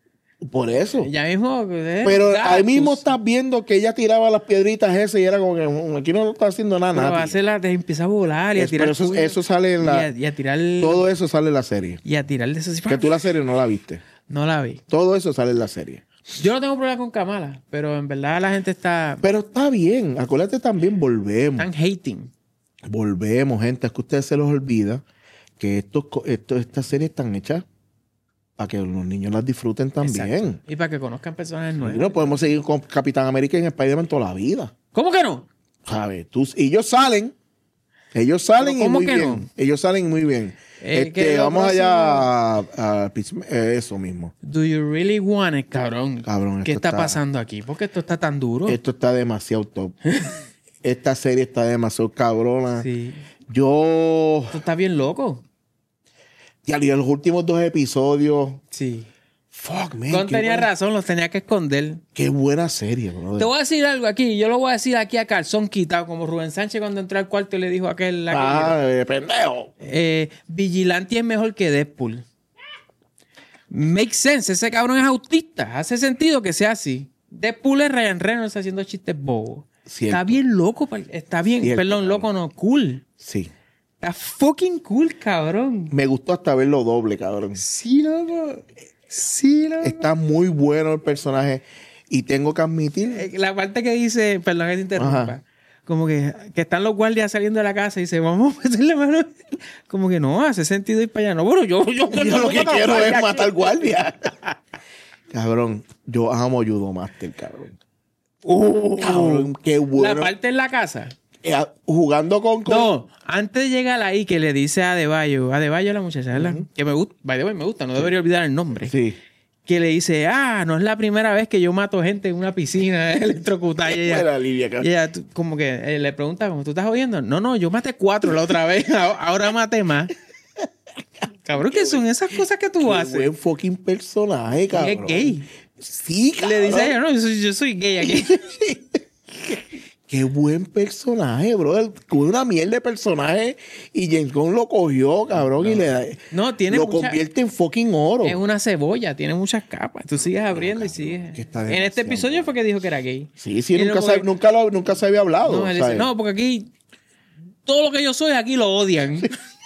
Por eso. Ya mismo. eh, Pero Galactus. ahí mismo estás viendo que ella tiraba las piedritas esas y era como que "Mm, aquí no está haciendo nada. Pero nadie". hace la, te empieza a volar y a Es- tirar. pero eso, puños. eso sale en Y la... a, y a tirar. Todo eso sale en la serie. Y a tirar de esos. Que tú la serie no la viste. No la vi. Todo eso sale en la serie. Yo no tengo problema con Kamala, pero en verdad la gente está. Pero está bien. Acuérdate también, volvemos. Están hating. Volvemos, gente. Es que a ustedes se los olvida que estos, co- estos, estas series están hechas para que los niños las disfruten también. Exacto. Y para que conozcan personajes Y nuevos. no podemos seguir con Capitán América y en Spider-Man toda la vida. ¿Cómo que no? ¿Sabes? Tú, ellos salen, ellos salen ¿Pero y cómo muy que bien. no? Ellos salen muy bien. Eh, que Este, lo vamos próximo- allá a, a- a Peace- eh, eso mismo. Do you really want it, cabrón? Cabrón, ¿Qué esto está, está- pasando aquí? ¿Por qué esto está tan duro? Esto está demasiado top. Esta serie está demasiado cabrona. Sí. Yo, Esto está bien loco. ya en los últimos dos episodios, Sí. fuck, man. Gon qué tenía buena- razón, los tenía que esconder. Qué buena serie, brother. Te voy a decir algo aquí. Yo lo voy a decir aquí a calzón quitado, como Rubén Sánchez cuando entró al cuarto y le dijo a aquel... aquel Ah, eh, pendejo. eh, Vigilante es mejor que Deadpool. Makes sense. Ese cabrón es autista. Hace sentido que sea así. Deadpool es Ryan Reynolds haciendo chistes bobos. Cierto. Está bien loco. pa- Está bien, Cierto, perdón, loco no, cool. Sí. Está fucking cool, cabrón. Me gustó hasta verlo doble, cabrón. Sí, loco. Sí, loco. Está muy bueno el personaje. Y tengo que admitir. Eh, La parte que dice, perdón que te interrumpa, Ajá. como que, que están los guardias saliendo de la casa y dice, vamos a meterle mano. Como que no, hace sentido ir para allá. No, bueno, yo, yo, Yo lo que quiero es matar guardia. Cabrón, yo amo Judo Master, cabrón. Uh, Cabrón, qué bueno. La parte en la casa. Eh, jugando con... con- No, antes de llegar ahí que le dice a Adebayo, Adebayo es la muchacha, ¿verdad? Que me gusta, by the way, me gusta, no debería olvidar el nombre. Sí. Que le dice, ah, no es la primera vez que yo mato gente en una piscina electrocutada. Y ella, Buena, Lidia, cabrón. y ella tú- como que eh, le pregunta, ¿cómo tú estás jodiendo? No, no, yo maté cuatro la otra vez, ahora ahora maté más. Cabrón, ¿qué son esas cosas que tú Qué haces? buen fucking personaje, cabrón. es gay. Sí, cabrón. Le dice a ella, no, yo soy, yo soy gay aquí. Qué buen personaje, brother. Con una mierda de personaje. Y James Gunn lo cogió, cabrón, y le da... No, tiene Lo mucha- convierte en fucking oro. Es una cebolla, tiene muchas capas. Tú sigues abriendo y sigues. que está En demasiado este episodio fue que dijo que era gay. Sí, sí, Y nunca, luego se, porque- nunca, lo- nunca se había hablado. No, él dice, ¿sabes? no, porque aquí todo lo que yo soy aquí lo odian.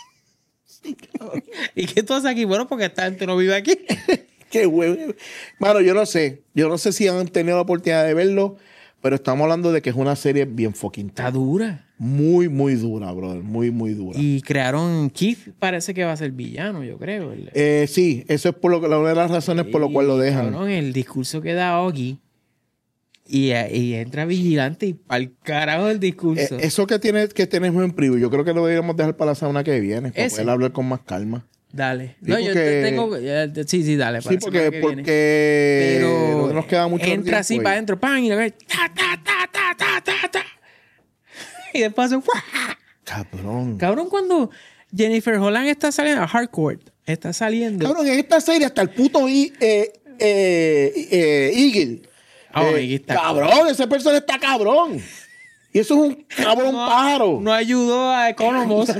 ¿Y qué tú haces aquí? Bueno, porque esta gente no vive aquí. Qué bueno. Mano, yo no sé. Yo no sé si han tenido la oportunidad de verlo, pero estamos hablando de que es una serie bien fucking Está dura. muy, muy dura, brother. Muy, muy dura. Y crearon Keith, parece que va a ser villano, yo creo. El- Eh, sí, eso es por lo que, una de las razones por lo cual lo dejan. Cabrón, el discurso que da Oggy. Y, y entra vigilante y pa'l carajo el Eh, discurso. eso que, tiene, que tenemos en privado, yo creo que lo deberíamos dejar para la semana que viene, para Ese. poder hablar con más calma. Dale. Sí, no, yo porque- te tengo. ya, sí, sí, dale. para Sí, la porque, semana que viene. porque Pero no nos queda mucho entra tiempo así y- para adentro, pan, y le ve ta, ta, ta, ta, ta, ta, ta. Y después hace ¡fua! Cabrón. Cabrón, cuando Jennifer Holland está saliendo a Hardcore, está saliendo. Cabrón, en esta serie hasta el puto I- eh, eh, eh, Eagle. Ah, Eh, Eagle está cabrón, ese personaje está cabrón. Y eso es un cabrón no, pájaro. no ayudó a Economos.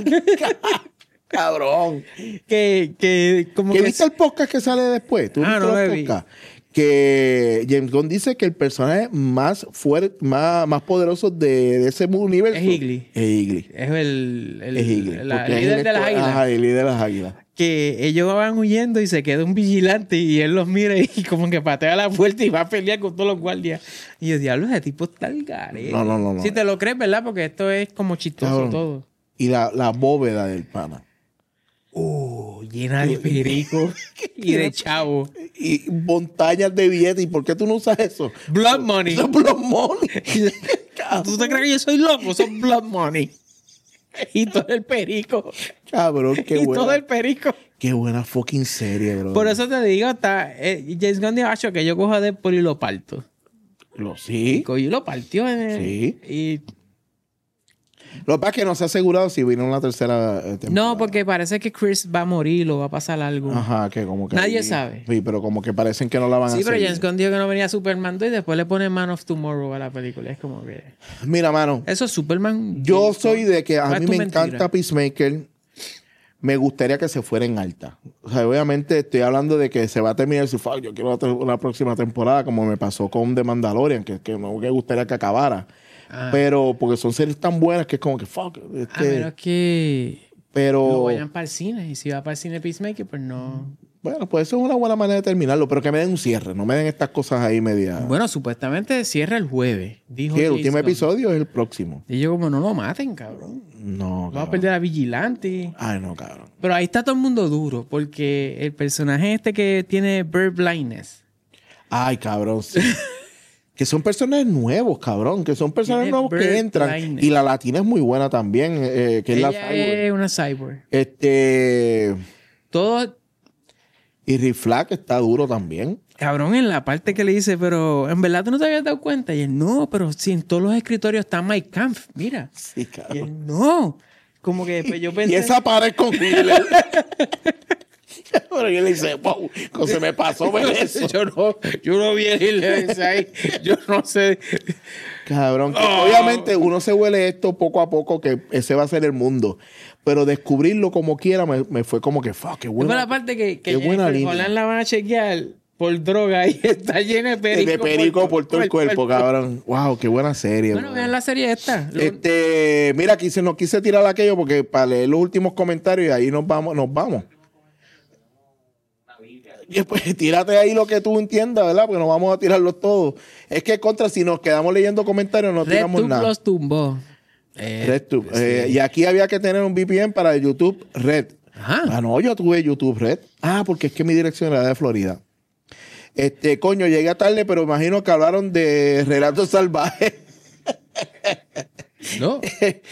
Cabrón. que, que como ¿Qué que. viste el podcast que sale después? ¿Tú Ah, viste no los lo vi. podcasts? Que James Gunn dice que el personaje más fuerte, más, más poderoso de, de ese universo Es Eagle. Es Eagle. Es el, el, Es Eagle. la- porque el es líder el de las esto- águilas. Ajá, el líder de las águilas. Que ellos van huyendo y se queda un vigilante y él los mira y como que patea la puerta y va a pelear con todos los guardias. Y yo, diablo, ese tipo está al garete. No, no, no, no. Si te lo crees, ¿verdad? Porque esto es como chistoso Cabrón. todo. Y la, la bóveda del pana. Uh, llena de perico y de chavo. Y montañas de billetes. ¿Y por qué tú no usas eso? Blood money. Eso es blood money. ¿Tú te crees que yo soy loco? Son blood money. Y todo el perico. Cabrón, qué y buena. todo el perico. Qué buena fucking serie, bro. Por eso te digo, está, eh, James Gunn dijo, "Acho, que yo cojo a Deadpool y lo parto." Lo, sí. Y lo partió. En el- Sí. Y Lo que pasa es que no se ha asegurado si vino una tercera eh, temporada. no, porque parece que Chris va a morir o va a pasar algo. Ajá, que como que... Nadie sabe. Sí, pero como que parecen que no la van Sí, a pero seguir. James Gunn dijo que no venía Superman dos y después le pone Man of Tomorrow a la película. Es como que... Mira, mano. Eso es Superman. Yo soy de que a ¿Cuál mí es tu me mentira? encanta Peacemaker. Me gustaría que se fuera en alta. O sea, obviamente estoy hablando de que se va a terminar su fuck, yo quiero otra- una próxima temporada, como me pasó con The Mandalorian, que, que no me gustaría que acabara. Ah. Pero porque son series tan buenas que es como que fuck. A Este, menos que, Pero, No vayan para el cine. Y si va para el cine Peacemaker, pues no. bueno, pues eso es una buena manera de terminarlo, pero que me den un cierre, no me den estas cosas ahí media. Bueno, supuestamente cierra el jueves. Dijo Sí, el James último Gunn. episodio es el próximo. Y yo como, no lo maten, cabrón. No, Vamos a cabrón. perder a Vigilante. Ay, no, cabrón. Pero ahí está todo el mundo duro, porque el personaje este que tiene bird blindness. Ay, cabrón, sí. Que son personajes nuevos, cabrón. Que son personajes Tiene nuevos que bird entran. blindness. Y la latina es muy buena también, eh, que es la Ella cyborg. es una cyborg. Este... Todo, Y Riflac está duro también. cabrón, en la parte que le dice, pero en verdad tú no te habías dado cuenta. Y él, no, pero si en todos los escritorios está Mike Kampf, mira. Sí, Y cabrón. él, no. Como que después yo pensé... Y esa pared con Hitler. Pero yo le dice, wow, ¿cómo se me pasó ver eso? yo, no, yo no vi el Hitler ahí. Yo no sé. Cabrón, que Oh. obviamente uno se huele esto poco a poco, que ese va a ser el mundo. Pero descubrirlo como quiera me, me fue como que, fuck, qué Fue buena. la parte que, que qué buena Jennifer línea. Holland la van a chequear por droga y está llena de perico. de perico por todo el cuerpo, cabrón. Wow, qué buena serie. Bueno, bro. vean la serie esta. Lo- Este, mira, quise, no quise tirar aquello porque para leer los últimos comentarios y ahí nos vamos, nos vamos. Y pues tírate ahí lo que tú entiendas, ¿verdad? Porque no vamos a tirarlos todos. Es que contra, si nos quedamos leyendo comentarios, no Red tiramos Tube nada. los tumbó. Eh, RedTube. sí. Eh, y aquí había que tener un V P N para YouTube Red. Ajá. Ah, no, yo tuve YouTube Red. Ah, porque es que mi dirección era de Florida. Este, coño, llegué tarde, pero imagino que hablaron de Relatos Salvajes. No.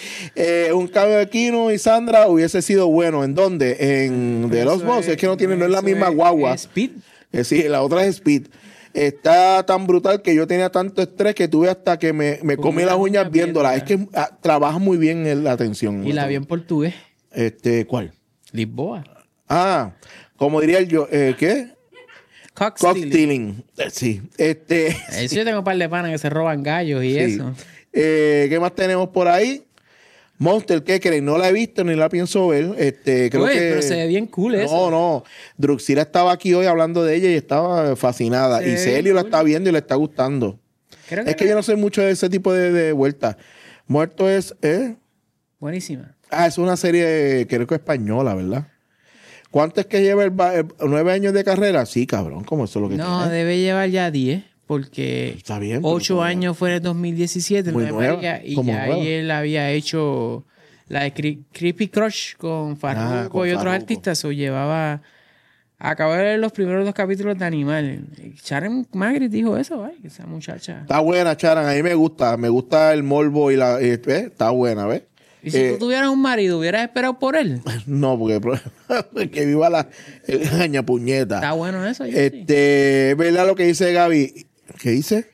Eh, un cambio de Kino y Sandra hubiese sido bueno. ¿En dónde? En The Lost Eso Boss. Es, que no tiene, no es la eso misma es- guagua. es Speed. Eh, sí, la otra es Speed. Está tan brutal que yo tenía tanto estrés que tuve hasta que me, me comí las uñas viéndola. Es que ah, trabaja muy bien en la atención. Y la vi en portugués. Este, ¿cuál? Lisboa. Ah, como diría el yo, eh, ¿qué? Cock Cock stealing. stealing. Eh, sí. Este, Eso yo tengo un par de panas que se roban gallos y sí. eso. Eh, ¿qué más tenemos por ahí? Monster, ¿qué creen? No la he visto ni la pienso ver. Este, creo Uy, que... pero se ve bien cool No, eso. no. Druxila estaba aquí hoy hablando de ella y estaba fascinada. Se y ve Celio bien la cool. está viendo y le está gustando. Creo Es que yo no sé mucho de ese tipo de, de vueltas. Muerto es... ¿eh? Buenísima. Ah, es una serie, creo que española, ¿verdad? ¿Cuánto es que lleva el, ba- el- nueve años de carrera? Sí, cabrón, como eso es lo que No, tiene. debe llevar ya diez, porque Está bien, pero ocho todavía- años fue en el dos mil diecisiete, Muy Nueve nueva, María, y como ya nueva. ahí él había hecho la de Cre- Creepy Crush con Farruko Ah, con y otros Farruko. artistas, o llevaba... Acabo de ver los primeros dos capítulos de Animal. Y Sharon Magritte dijo eso, ay, que esa muchacha... Está buena, Charan. A mí me gusta. Me gusta el morbo y la... eh, ¿ves? Está buena, ¿ves? Y si Eh, tú tuvieras un marido, ¿hubieras esperado por él? No, porque que viva la el gaña puñeta. Está bueno eso. yo sí. Este, es verdad lo que dice Gaby. ¿Qué dice?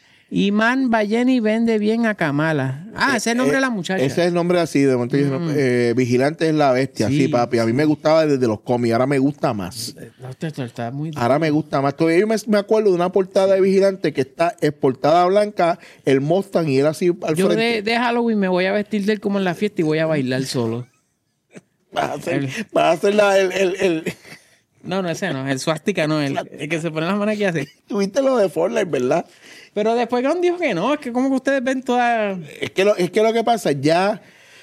Iman Bayeni vende bien a Kamala. Ah, ese es el nombre Eh, de la muchacha. Ese es el nombre así. De momento yo, eh, Vigilante es la bestia. Sí, Sí, papi. A mí me gustaba desde los cómics. Ahora me gusta más. No, esto- esto está muy... Ahora me gusta más. Todavía yo me, me acuerdo de una portada de Vigilante que está es portada blanca, el Mustang y él así al Yo frente. de, de Halloween me voy a vestir de él como en la fiesta y voy a bailar solo. Vas a hacer, vas a hacer la, el, el, el- No, no, ese no. El swastika no. El, el que se pone las manos aquí así. Tuviste lo de Fortnite, ¿verdad? Pero después Gon dijo que no. Es que como que ustedes ven toda... Es que, lo, es que lo que pasa, ya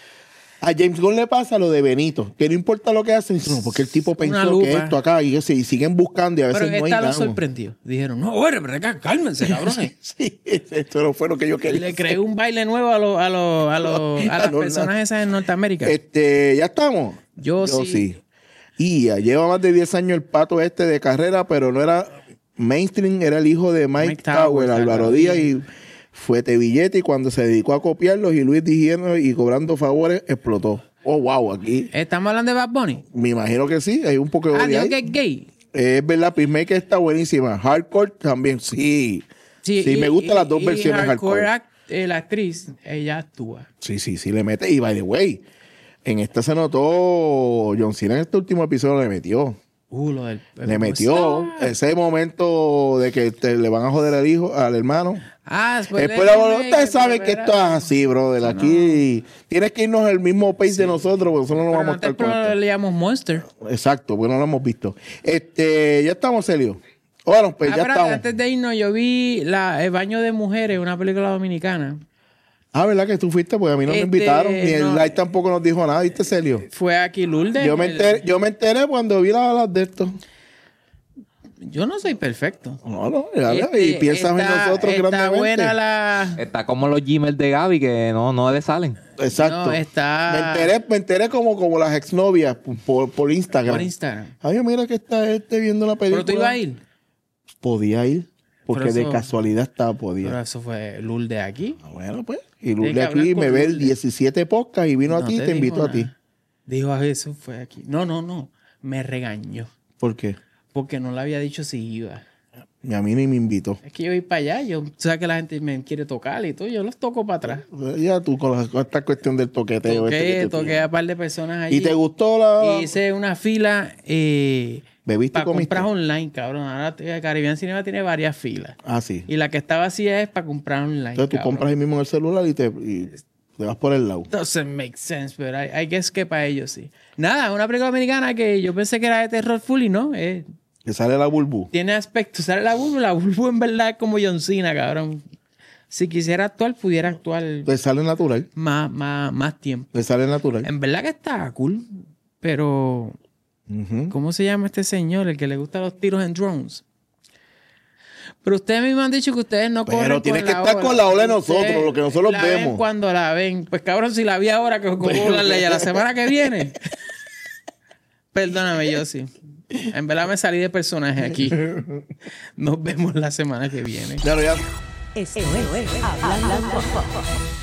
a James Gunn le pasa lo de Benito, que no importa lo que hacen, no, porque el tipo pensó lupa. que esto acá y, ese, y siguen buscando y a veces Pero no hay esta lo nada. sorprendió. Dijeron, no, bueno, pero acá, cálmense, cabrones. Sí, esto no fue lo que yo quería. Le creé un baile nuevo a, los a, los a, los a las No, no, personas no. esas en Norteamérica. Este, ¿ya estamos? Yo sí. Y ya lleva más de diez años el pato este de carrera, pero no era mainstream, era el hijo de Mike, Mike Tower, Towers, Álvaro Álvaro Díaz, Díaz. y fue te billete y cuando se dedicó a copiarlos y Luis dijeron y cobrando favores, explotó. Oh, wow, aquí. ¿Estamos hablando de Bad Bunny? Me imagino que sí, hay un poco de Ah, odio dijo ahí. que es gay. Es verdad, Peacemaker está buenísima. Hardcore también, sí. Sí, y- me gustan y- las dos y versiones hardcore. act- eh, la actriz, ella actúa. Sí, sí, sí, le mete. Y by the way, en esta se notó, John Cena en este último episodio le metió. Uh, lo del... Le metió ese momento de que te- le van a joder al hijo, al hermano. Ah, después Después la voló. Ustedes saben que esto es así, brother. Aquí tienes que irnos al mismo pace de nosotros, porque nosotros no vamos a estar con esto. le llamamos Monster. Exacto, porque no lo hemos visto. Este, ya estamos, Celio. Bueno, pues Ah, ya pero estamos. antes de irnos, yo vi la, El baño de mujeres, una película dominicana. Ah, ¿verdad que tú fuiste? Porque a mí no Este, me invitaron. Ni el no. live tampoco nos dijo nada. ¿Viste, Celio? Fue aquí Lourdes. Yo me el- enteré, yo me enteré cuando vi las las de esto. Yo no soy perfecto. No, no, ya, ya, Este, y piensas en está- nosotros está grandemente. buena la... Está como los Gmail de Gaby que no, no le salen. Exacto. No, está- Me enteré, me enteré como, como las exnovias por, por, por Instagram. Por Instagram. Ay, mira que está este viendo la película. ¿Pero tú ibas a ir? Podía ir. Porque Pero de eso- casualidad estaba, podía. Pero eso fue Lourdes aquí. Ah, bueno, pues. Y Tienes Lourdes que hablar aquí con me ve Lourdes. diecisiete podcasts y vino a No ti y te te dijo invitó a ti. nada. Dijo, a eso fue aquí. No, no, no. Me regañó. ¿Por qué? Porque no le había dicho si iba. Y a mí ni me invitó. Es que yo voy para allá. Yo, tú sabes que la gente me quiere tocar y todo. Yo los toco para atrás. Ya tú con, la- con esta cuestión del toqueteo. este Toqué, que tú toqué tienes. a un par de personas allí. ¿Y te gustó la...? Hice una fila eh, ¿Bebiste y para comiste? comprar online, cabrón. Ahora te- Caribbean Cinema tiene varias filas. Ah, sí. Y la que está vacía es para comprar online. Entonces tú cabrón. compras ahí mismo en el celular y te, y te vas por el lado. Doesn't make sense, pero hay, hay que es que para ellos sí. Nada, una película americana que yo pensé que era de terror full y no. eh, Que sale la bulbu. tiene aspecto. Sale la Bulbu. La Bulbu en verdad es como John Cena, cabrón. Si quisiera actuar, pudiera actuar Le sale natural. más, más, más tiempo. Le sale natural. En verdad que está cool, pero Ujú. ¿cómo se llama este señor? El que le gusta los tiros en drones. Pero ustedes mismos han dicho que ustedes no Pero corren tienes con que la estar ola. con la ola de nosotros, Ustedes lo que nosotros la ven vemos. cuando la ven. Pues cabrón, si la vi ahora, que ¿cómo hablarle ya la semana que viene? Perdóname, yo sí. En verdad me salí de personaje aquí. Nos vemos la semana que viene. Claro, ya. Esto es Hablando Pop.